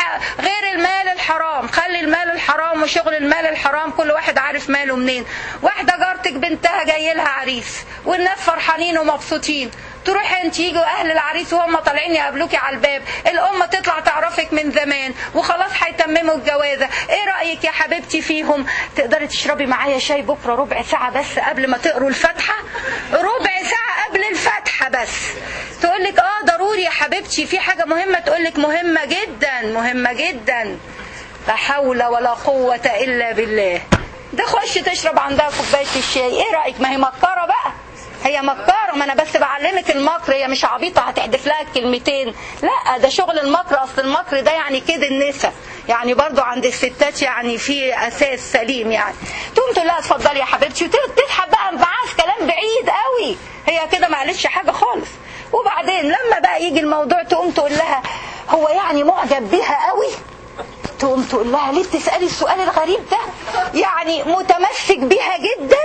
غير المال الحرام، خلي المال الحرام وشغل المال الحرام، كل واحد عارف ماله منين. واحده جارتك بنتها جاي لها عريس والناس فرحانين ومبسوطين، تروح انت يجوا اهل العريس وهم طالعين يقابلوكي على الباب، الام تطلع تعرفك من زمان وخلاص هيتمموا الجوازه. ايه رايك يا حبيبتي فيهم؟ تقدري تشربي معايا شاي بكره ربع ساعه بس قبل ما تقروا الفاتحه؟ ربع ساعه قبل الفاتحه بس. تقول لك اه ضروري يا حبيبتي، في حاجه مهمه. تقول لك مهمه جدا مهمه جدا، لا حول ولا قوه الا بالله. ده خش تشرب عندها كوبايه الشاي. ايه رايك؟ ما هي مكاره بقى، هي مكارة. ما انا بس بعلمك المكر، هي مش عبيطة هتحدف لها الكلمتين، لا، ده شغل المكر. اصل المكر ده يعني كده النساء، يعني برضو عند الستات يعني في اساس سليم. يعني تقوم تقول لها اتفضلي يا حبيبتي وتسحب بقى معاها في كلام بعيد قوي، هي كده ما قالتش حاجة خالص. وبعدين لما بقى يجي الموضوع تقوم تقول لها هو يعني معجب بيها قوي، تقوم تقول لها ليه بتسألي السؤال الغريب ده؟ يعني متمسك بيها جدا.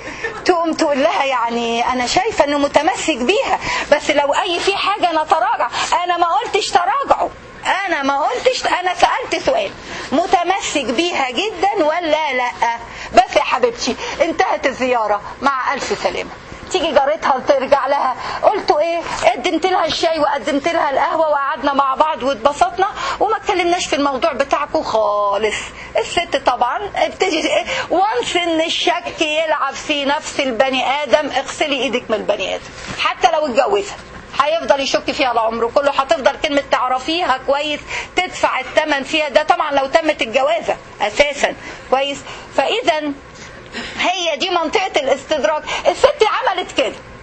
تقوم تقول لها يعني انا شايفه انه متمسك بيها، بس لو اي في حاجه نتراجع. انا ما قلتش تراجعوا، انا ما قلتش، انا سألت سؤال متمسك بيها جدا ولا لا؟ بس يا حبيبتي انتهت الزياره مع الف سلامه. تيجي جارتها ترجع لها، قلتوا ايه؟ قدمت لها الشاي وقدمت لها القهوه وقعدنا مع بعض واتبسطنا وما اتكلمناش في الموضوع بتاعكم خالص. الست طبعا بتجي وانس ان الشك يلعب في نفس البني ادم، اغسلي ايدك من البني ادم. حتى لو اتجوزها هيفضل يشك فيها العمر كله، هتفضل كلمه تعرفيها كويس تدفع الثمن فيها. ده طبعا لو تمت الجوازه اساسا. كويس. فاذا هي دي منطقة الاستدراج. الست عملت كده،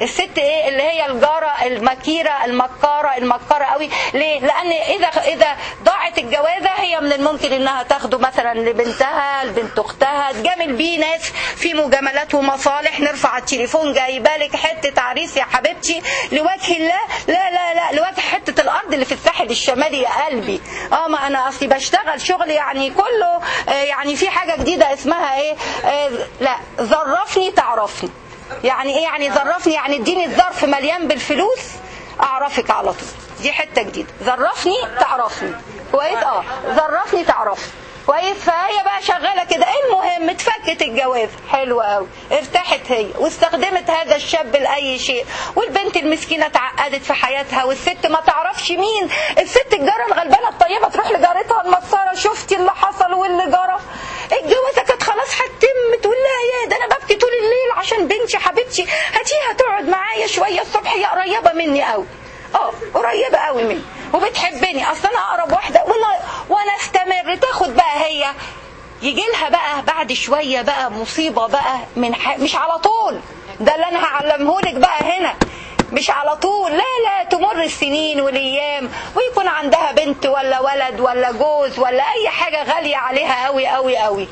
الست ايه اللي هي الجاره المكيره المكاره المكاره قوي. ليه؟ لان اذا اذا ضاعت الجوازه هي من الممكن انها تاخده مثلا لبنتها لبنت اختها، تجامل بيه ناس في مجاملات ومصالح، نرفع التليفون جايبالك حته عريس يا حبيبتي لوجه الله، لا لا لا لوجه حته الارض اللي في الساحل الشمالي يا قلبي. اه ما انا اصلي بشتغل شغل يعني كله آه يعني في حاجه جديده اسمها ايه آه لا ظرفني تعرفني. يعني ايه يعني ظرفني؟ يعني اديني الظرف مليان بالفلوس اعرفك على طول. دي حته جديده، ظرفني تعرفني كويس. اه ظرفني تعرفني كويس. فهي بقى شغاله كده. المهم اتفكت الجواز حلوه قوي، ارتاحت هي واستخدمت هذا الشاب لاي شيء، والبنت المسكينه اتعقدت في حياتها، والست ما تعرفش مين الست الجاره الغلبانه الطيبه تروح لجارتها المسطره شفتي اللي حصل واللي جرى. الجوازه كانت خلاص هتتم، تقول لها يا ده انا ببكي طول الليل عشان بنتي حبيبتي هاتيها تقعد معايا شويه الصبح، هي قريبه مني قوي اه قريبه قوي مني وبتحبني، اصلا انا اقرب واحده وانا استمر. تاخد بقى هي يجي لها بقى بعد شويه بقى مصيبه بقى من ح... مش على طول، ده اللي انا هعلمهولك بقى هنا، مش على طول، لا لا تمر السنين والايام ويكون عندها بنت ولا ولد ولا جوز ولا اي حاجه غاليه عليها قوي قوي قوي،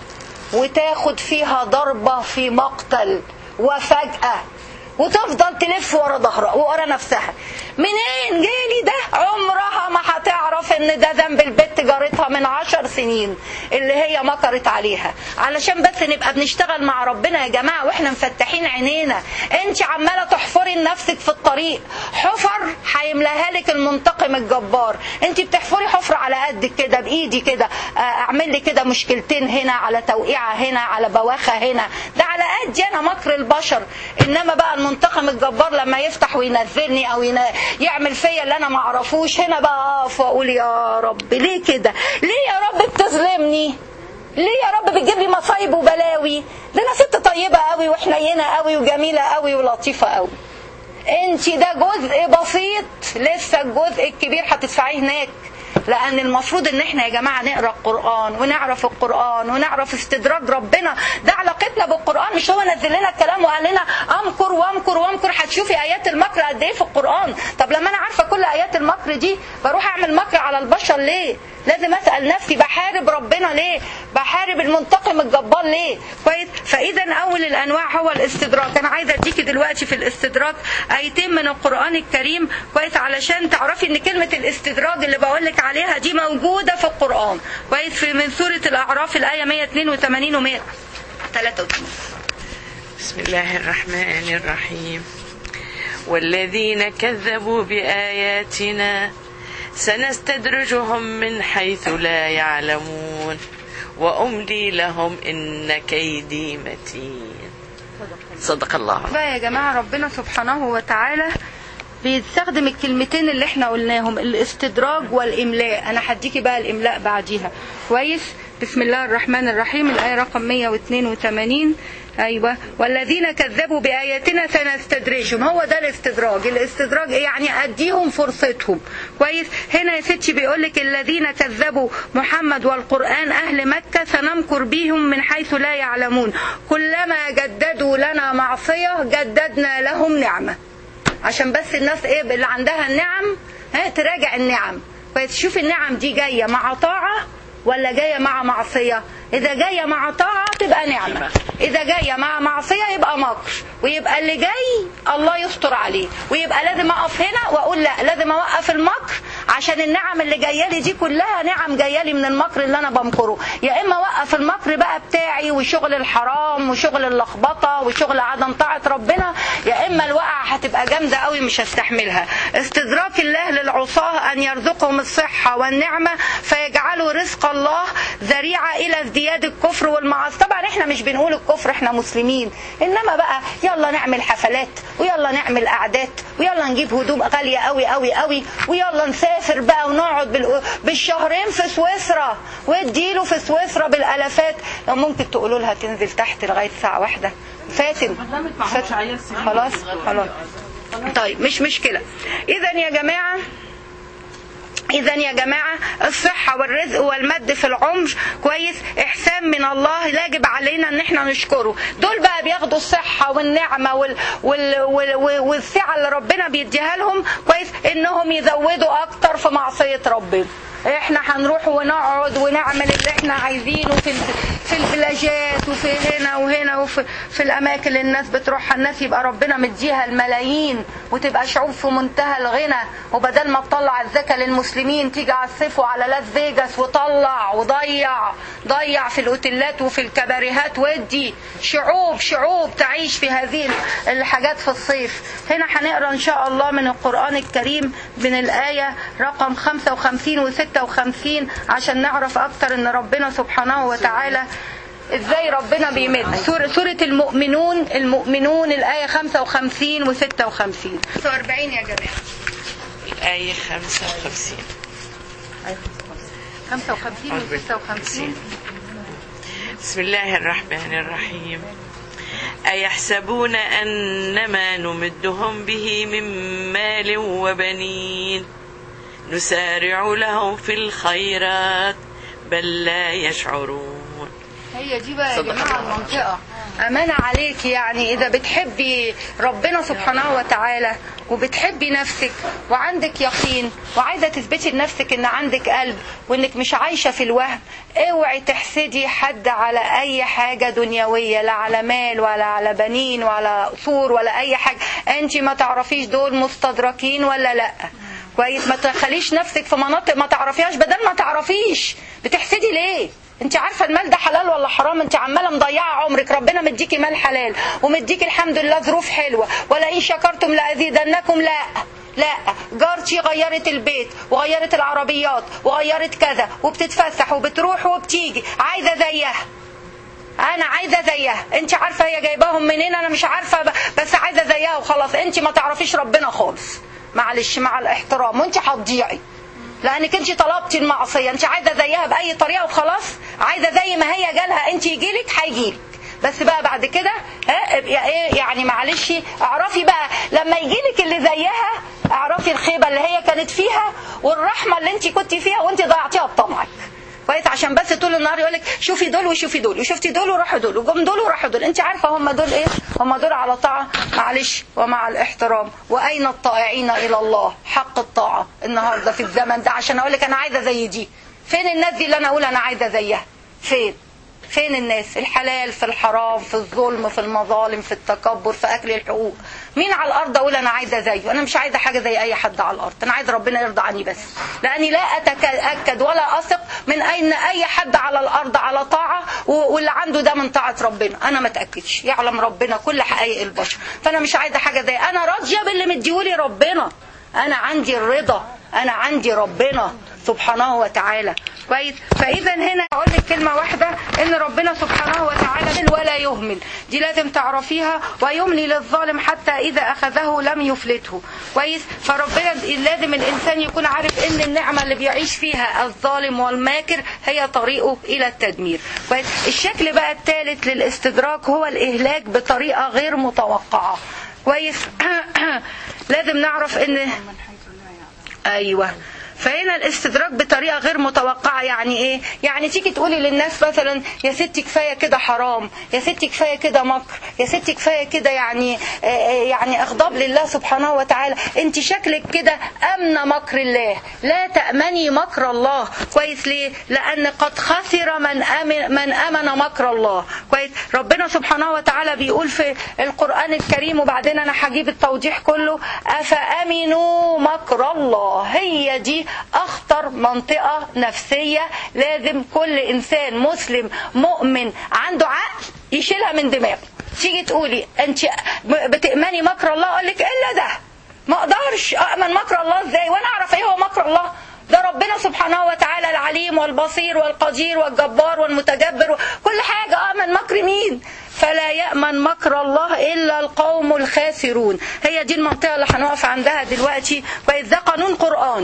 وتاخد فيها ضربه في مقتل وفجاه، وتفضل تلف ورا ظهرها ورا نفسها. منين جالي ده؟ عمرها ما هتعرف ان ده ذنب البت جارتها من عشر سنين اللي هي مكرت عليها. علشان بس نبقى بنشتغل مع ربنا يا جماعة واحنا مفتحين عينينا. انت عمالة تحفري لنفسك في الطريق حفر هيملاها لك المنتقم الجبار. انت بتحفري حفر على قدك كده بايدي كده، اعمل لي كده مشكلتين هنا، على توقيعة هنا، على بواخة هنا، ده على قدي انا مكر البشر. انما بقى المنتقم الجبار لما يفتح وينزلني او يعمل فيا اللي انا ما اعرفوش، هنا بقى اقف واقول يا رب ليه كده؟ ليه يا رب بتظلمني؟ ليه يا رب بتجيب لي مصايب وبلاوي؟ ده انا ست طيبه قوي وحنينه قوي وجميله قوي ولطيفه قوي. انت ده جزء بسيط، لسه الجزء الكبير هتدفعيه هناك. لأن المفروض إن إحنا يا جماعة نقرأ القرآن ونعرف القرآن ونعرف استدراج ربنا. ده علاقتنا بالقرآن، مش هو نزل لنا الكلام وقال لنا أمكر وأمكر وأمكر. هتشوفي آيات المكر قد إيه في القرآن. طب لما أنا عارفة كل آيات المكر دي بروح أعمل مكر على البشر ليه؟ لازم أسأل نفسي بحارب ربنا ليه؟ بحارب المنتقم الجبار ليه؟ كويس؟ فإذا أول الأنواع هو الاستدراك. أنا عايزة أديكي دلوقتي في الاستدراك آيتين من القرآن الكريم كويس، علشان تعرفي إن كلمة الاستدراج اللي بقولك عليها دي موجودة في القرآن كويس، في من سورة الأعراف الآية مئة واثنين وثمانين و مئة وثلاثة وثمانين. بسم الله الرحمن الرحيم. والذين كذبوا بآياتنا سنستدرجهم من حيث لا يعلمون وأملي لهم إن كيدي متين. صدق الله. بقى يا جماعة ربنا سبحانه وتعالى بيستخدم الكلمتين اللي احنا قلناهم، الاستدراج والإملاء. أنا هديكي بقى الإملاء بعديها كويس. بسم الله الرحمن الرحيم، الآية رقم مئة واثنين وثمانين. أيوة، والذين كذبوا بآياتنا سنستدرجهم. هو ده الاستدراج. الاستدراج يعني أديهم فرصتهم كويس. هنا يا ستي بيقولك الذين كذبوا محمد والقرآن أهل مكة سنمكر بهم من حيث لا يعلمون، كلما جددوا لنا معصية جددنا لهم نعمة. عشان بس الناس ايه اللي عندها النعم ها تراجع النعم كويس. شوف النعم دي جاية مع طاعة ولا جاية مع معصية. إذا جاية مع طاعة تبقى نعمة، إذا جاية مع معصية يبقى مكر، ويبقى اللي جاي الله يستر عليه. ويبقى لازم أقف هنا وأقول لا، لازم أوقف المكر عشان النعم اللي جاية لي دي كلها نعم جاية لي من المكر اللي أنا بمكره. يا إما أوقف المكر بقى بتاعي وشغل الحرام وشغل اللخبطة وشغل عدم طاعة ربنا، يا إما الوقعة هتبقى جامدة قوي مش هستحملها. استدراك الله للعصاة أن يرزقهم الصحة والنعمة فيجعلوا رزق الله ذريعة إلى ازدياد الكفر والمعاصي. طبعا احنا مش بنقول الكفر، احنا مسلمين، انما بقى يلا نعمل حفلات ويلا نعمل قعدات ويلا نجيب هدوم غالية قوي قوي قوي ويلا نسافر بقى ونقعد بالشهرين في سويسرا واديله في سويسرا بالالافات. ممكن تقولوا لها تنزل تحت لغاية ساعة واحدة. فاتن خلاص خلاص طيب مش مشكلة. اذا يا جماعة إذا يا جماعة الصحة والرزق والمد في العمر كويس إحسان من الله يجب علينا إن إحنا نشكره. دول بقى بياخدوا الصحة والنعمة وال... وال... وال... والسعة اللي ربنا بيديها لهم كويس إنهم يزودوا أكتر في معصية ربنا. احنا هنروح ونقعد ونعمل اللي احنا عايزينه في في البلاجات وفي هنا وهنا وفي في الاماكن اللي الناس بتروحها. الناس يبقى ربنا مديها الملايين وتبقى شعوب في منتهى الغنى، وبدل ما تطلع الزكاة للمسلمين تيجي على الصيف وعلى لاس فيجاس وطلع وضيع ضيع في الاوتيلات وفي الكباريهات، ودي شعوب شعوب تعيش في هذه الحاجات في الصيف. هنا هنقرا ان شاء الله من القرآن الكريم من الآية رقم خمسة وخمسين وستة وخمسين عشان نعرف اكتر ان ربنا سبحانه وتعالى ازاي ربنا بيمد. سورة, سورة المؤمنون المؤمنون الآية خمسة وخمسين وستة وخمسين. خمسة وأربعين يا جماعة. الآية خمسة وخمسين خمسة وخمسين وستة وخمسين. بسم الله الرحمن الرحيم. أيحسبون أنما نمدهم به من مال وبنين نسارع لهم في الخيرات بل لا يشعرون. هي دي بقى يا جماعة المنطقة. أمانة عليك، يعني إذا بتحبي ربنا سبحانه وتعالى وبتحبي نفسك وعندك يقين وعايزة تثبتي لنفسك إن عندك قلب وإنك مش عايشة في الوهم، اوعي تحسدي حد على أي حاجة دنيوية، لا على مال ولا على بنين ولا قصور ولا أي حاجة. أنت ما تعرفيش دول مستدركين ولا لأ كويس. ما تخليش نفسك في مناطق ما تعرفيهاش. بدل ما تعرفيش بتحسدي ليه؟ انت عارفه المال ده حلال ولا حرام؟ انت عماله مضيعه عمرك. ربنا مديكي مال حلال ومديكي الحمد لله ظروف حلوه، ولئن شكرتم لازيدنكم. لا لا، جارتي غيرت البيت وغيرت العربيات وغيرت كذا وبتتفسح وبتروح وبتيجي، عايزه زيها. انا عايزه زيها. انت عارفه هي جايباهم منين؟ انا مش عارفه، بس عايزه زيها وخلاص. انت ما تعرفيش ربنا خالص، معلش مع الاحترام، وانت هتضيعي لانك انت طلبتي المعصيه. انت عايزه زيها باي طريقه وخلاص. عايزه زي ما هي جالها انت يجيلك هيجيلك، بس بقى بعد كده ها ايه يعني معلش اعرفي بقى لما يجيلك اللي زيها، اعرفي الخيبه اللي هي كانت فيها والرحمه اللي انت كنت فيها وانت ضيعتيها بطمعك كويس. عشان بس طول النهار يقولك شوفي دول وشوفي دول وشفتي دول وراحوا دول وجم دول وراحوا دول. انت عارفه هم دول ايه؟ هم دول على طاعه، معلش ومع الاحترام. واين الطائعين الى الله حق الطاعه النهارده في الزمن ده؟ عشان اقولك انا عايزه زي دي. فين الناس دي اللي انا اقول انا عايزه زيها؟ فين فين الناس؟ الحلال في الحرام، في الظلم، في المظالم، في التكبر، في اكل الحقوق. مين على الارض اقول انا عايزه زيه؟ انا مش عايزه حاجه زي اي حد على الارض. انا عايزه ربنا يرضى عني بس، لاني لا اتاكد ولا اثق من اين اي حد على الارض على طاعه واللي عنده ده من طاعه ربنا. انا ما اتاكدش، يعلم ربنا كل حقائق البشر. فانا مش عايزه حاجه زي، انا راضيه باللي مديهولي ربنا. انا عندي الرضا، انا عندي ربنا سبحانه وتعالى كويس. فاذا هنا اقول لك كلمه واحده، ان ربنا سبحانه وتعالى ولا يهمل، دي لازم تعرفيها. ويملي للظالم حتى اذا اخذه لم يفلته كويس. فربنا لازم الانسان يكون عارف ان النعمه اللي بيعيش فيها الظالم والماكر هي طريقه الى التدمير كويس. الشكل بقى الثالث للاستدراك هو الاهلاك بطريقه غير متوقعه كويس. لازم نعرف ان ايوه فهنا الاستدراك بطريقه غير متوقعه. يعني ايه؟ يعني تيجي تقولي للناس مثلا يا ستي كفايه كده حرام، يا ستي كفايه كده مكر، يا ستي كفايه كده يعني يعني اغضاب لله سبحانه وتعالى. انت شكلك كده امنه مكر الله. لا تامني مكر الله كويس. ليه؟ لان قد خسر من امن من امن مكر الله كويس. ربنا سبحانه وتعالى بيقول في القران الكريم، وبعدين انا هجيب التوضيح كله، افامنوا مكر الله. هي دي اخطر منطقة نفسية لازم كل انسان مسلم مؤمن عنده عقل يشيلها من دماغه. تيجي تقولي انت بتأمني مكر الله، اقول لك الا ده ما اقدرش اؤمن مكر الله ازاي وانا اعرف ايه هو مكر الله؟ ده ربنا سبحانه وتعالى العليم والبصير والقدير والجبار والمتجبر كل حاجة. أؤمن مكر مين؟ فلا يأمن مكر الله إلا القوم الخاسرون. هي دي المنطقة اللي هنقف عندها دلوقتي كويس. ده قانون قرآني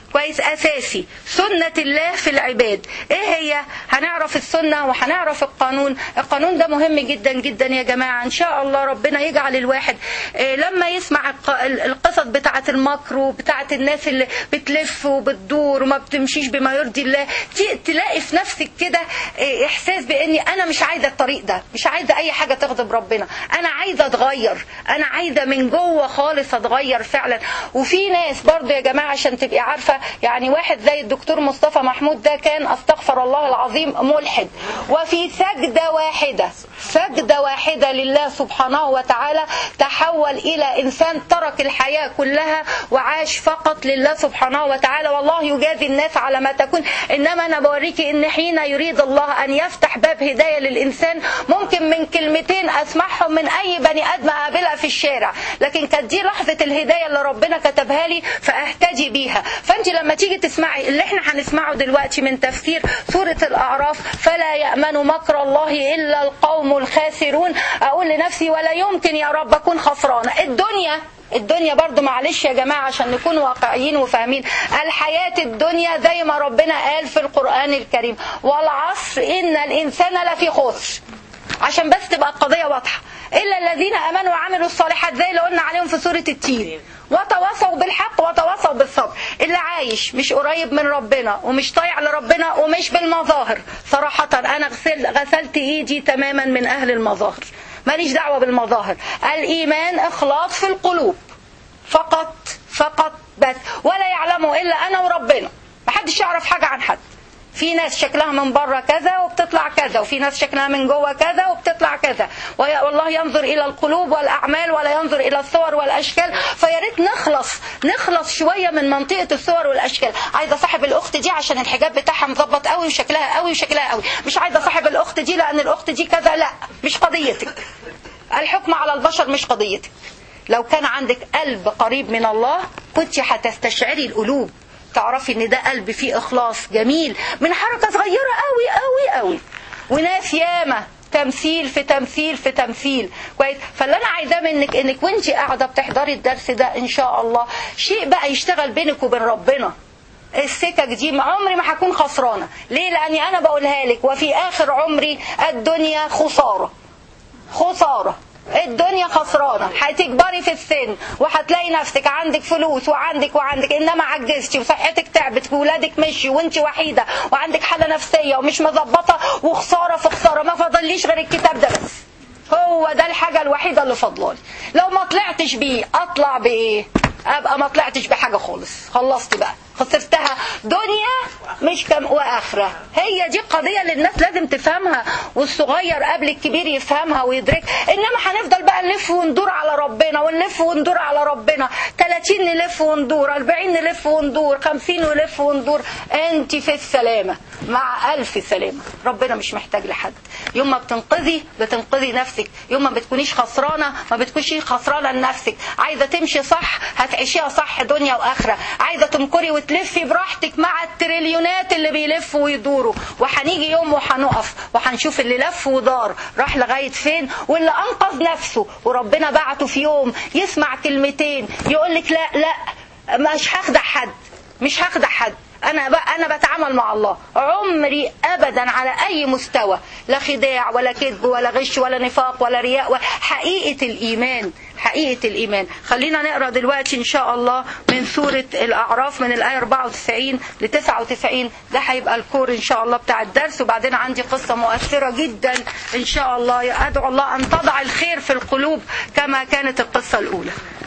كويس، اساسي، سنة الله في العباد. ايه هي؟ هنعرف السنة وهنعرف القانون. القانون ده مهم جدا جدا يا جماعة. ان شاء الله ربنا يجعل الواحد إيه لما يسمع القصص بتاعة المكر وبتاعة الناس اللي بتلف وبتدور وما بتمشيش بما يرضي الله، تلاقي في نفسك كده إيه احساس باني انا مش عايزة الطريق ده، مش عايزة اي حاجة تغضب ربنا، انا عايزة اتغير، انا عايزة من جوه خالص اتغير فعلا. وفي ناس برضو يا جماعة عشان تبقي عارفة، يعني واحد زي الدكتور مصطفى محمود ده كان استغفر الله العظيم ملحد، وفي سجدة واحدة سجدة واحدة لله سبحانه وتعالى تحول إلى إنسان ترك الحياة كلها وعاش فقط لله سبحانه وتعالى. والله يجازي الناس على ما تكون. إنما أنا بوريكي إن حين يريد الله أن يفتح باب هداية للإنسان ممكن من كلمتين أسمعهم من أي بني آدم أقابلها في الشارع، لكن كانت دي لحظة الهداية اللي ربنا كتبها لي فأهتدي بيها. فأنت لما تيجي تسمعي اللي احنا هنسمعه دلوقتي من تفسير سورة الأعراف، فلا يأمن مكر الله إلا القوم الخاسرون، أقول لنفسي ولا يمكن يا رب أكون خسرانة. الدنيا الدنيا برضو معلش يا جماعة عشان نكون واقعيين وفاهمين، الحياة الدنيا زي ما ربنا قال في القرآن الكريم والعصر إن الإنسان لفي خسر، عشان بس تبقى القضية واضحة، إلا الذين آمنوا وعملوا الصالحات زي اللي قلنا عليهم في سورة التين وتواصوا بالحق وتواصوا بالصبر. اللي عايش مش قريب من ربنا ومش طايع لربنا ومش بالمظاهر، صراحة أنا غسل غسلت إيدي تماما من أهل المظاهر، ماليش دعوة بالمظاهر. الإيمان إخلاص في القلوب فقط فقط بس، ولا يعلمه إلا أنا وربنا، محدش يعرف حاجة عن حد. في ناس شكلها من بره كذا وبتطلع كذا، وفي ناس شكلها من جوه كذا وبتطلع كذا، والله ينظر إلى القلوب والأعمال ولا ينظر إلى الصور والأشكال. فياريت نخلص نخلص شوية من منطقة الصور والأشكال. عايزة صاحب الأخت دي عشان الحجاب بتاعها مظبط قوي وشكلها قوي وشكلها قوي، مش عايزة صاحب الأخت دي لأن الأخت دي كذا، لا مش قضيتك. الحكم على البشر مش قضيتك. لو كان عندك قلب قريب من الله كنت هتستشعري القلوب، تعرفي ان ده قلب فيه اخلاص جميل من حركة صغيرة قوي قوي قوي، وناس ياما تمثيل في تمثيل في تمثيل كويس. فاللي انا عايزاه منك انك وانت قاعده بتحضري الدرس ده ان شاء الله شيء بقى يشتغل بينك وبين ربنا. السكك دي عمري ما هكون خسرانه. ليه؟ لاني انا بقولها لك وفي اخر عمري الدنيا خساره خساره الدنيا خسرانة. هتكبري في السن وهتلاقي نفسك عندك فلوس وعندك وعندك انما عجزتي وصحتك تعبت وولادك مشي وانت وحيدة وعندك حالة نفسية ومش مظبطة، وخسارة في خسارة. ما فضليش غير الكتاب ده بس، هو ده الحاجة الوحيدة اللي فضلالي. لو ما طلعتش بيه اطلع بايه؟ ابقى ما طلعتش بحاجة خالص، خلصت بقى، خسرتها دنيا مش كم واخره. هي دي القضيه اللي الناس لازم تفهمها، والصغير قبل الكبير يفهمها ويدرك. انما هنفضل بقى نلف وندور على ربنا ونلف وندور على ربنا، ثلاثين نلف وندور، أربعين نلف وندور، خمسين نلف وندور. انت في السلامه مع الف سلامه. ربنا مش محتاج لحد. يوم ما بتنقذي بتنقذي نفسك، يوم ما بتكونيش خسرانه ما بتكونيش خسرانه لنفسك. عايزه تمشي صح هتعيشيها صح دنيا واخره، عايزه تمكري وتلفي براحتك مع التريليونات اللي بيلفوا ويدوروا. وهنيجي يوم وهنقف وهنشوف اللي لف ودار راح لغايه فين، واللي انقذ نفسه وربنا بعته في يوم يسمع كلمتين يقولك لا لا مش هخدع حد مش هخدع حد أنا بقى أنا بتعامل مع الله. عمري أبدا على أي مستوى لا خداع ولا كذب ولا غش ولا نفاق ولا رياء ولا حقيقة الإيمان. حقيقة الإيمان. خلينا نقرأ دلوقتي إن شاء الله من سورة الأعراف من الآية أربعة وتسعين ل تسعة وتسعين. ده هيبقى الكور إن شاء الله بتاع الدرس. وبعدين عندي قصة مؤثرة جدا إن شاء الله. أدعو الله أن تضع الخير في القلوب كما كانت القصة الأولى.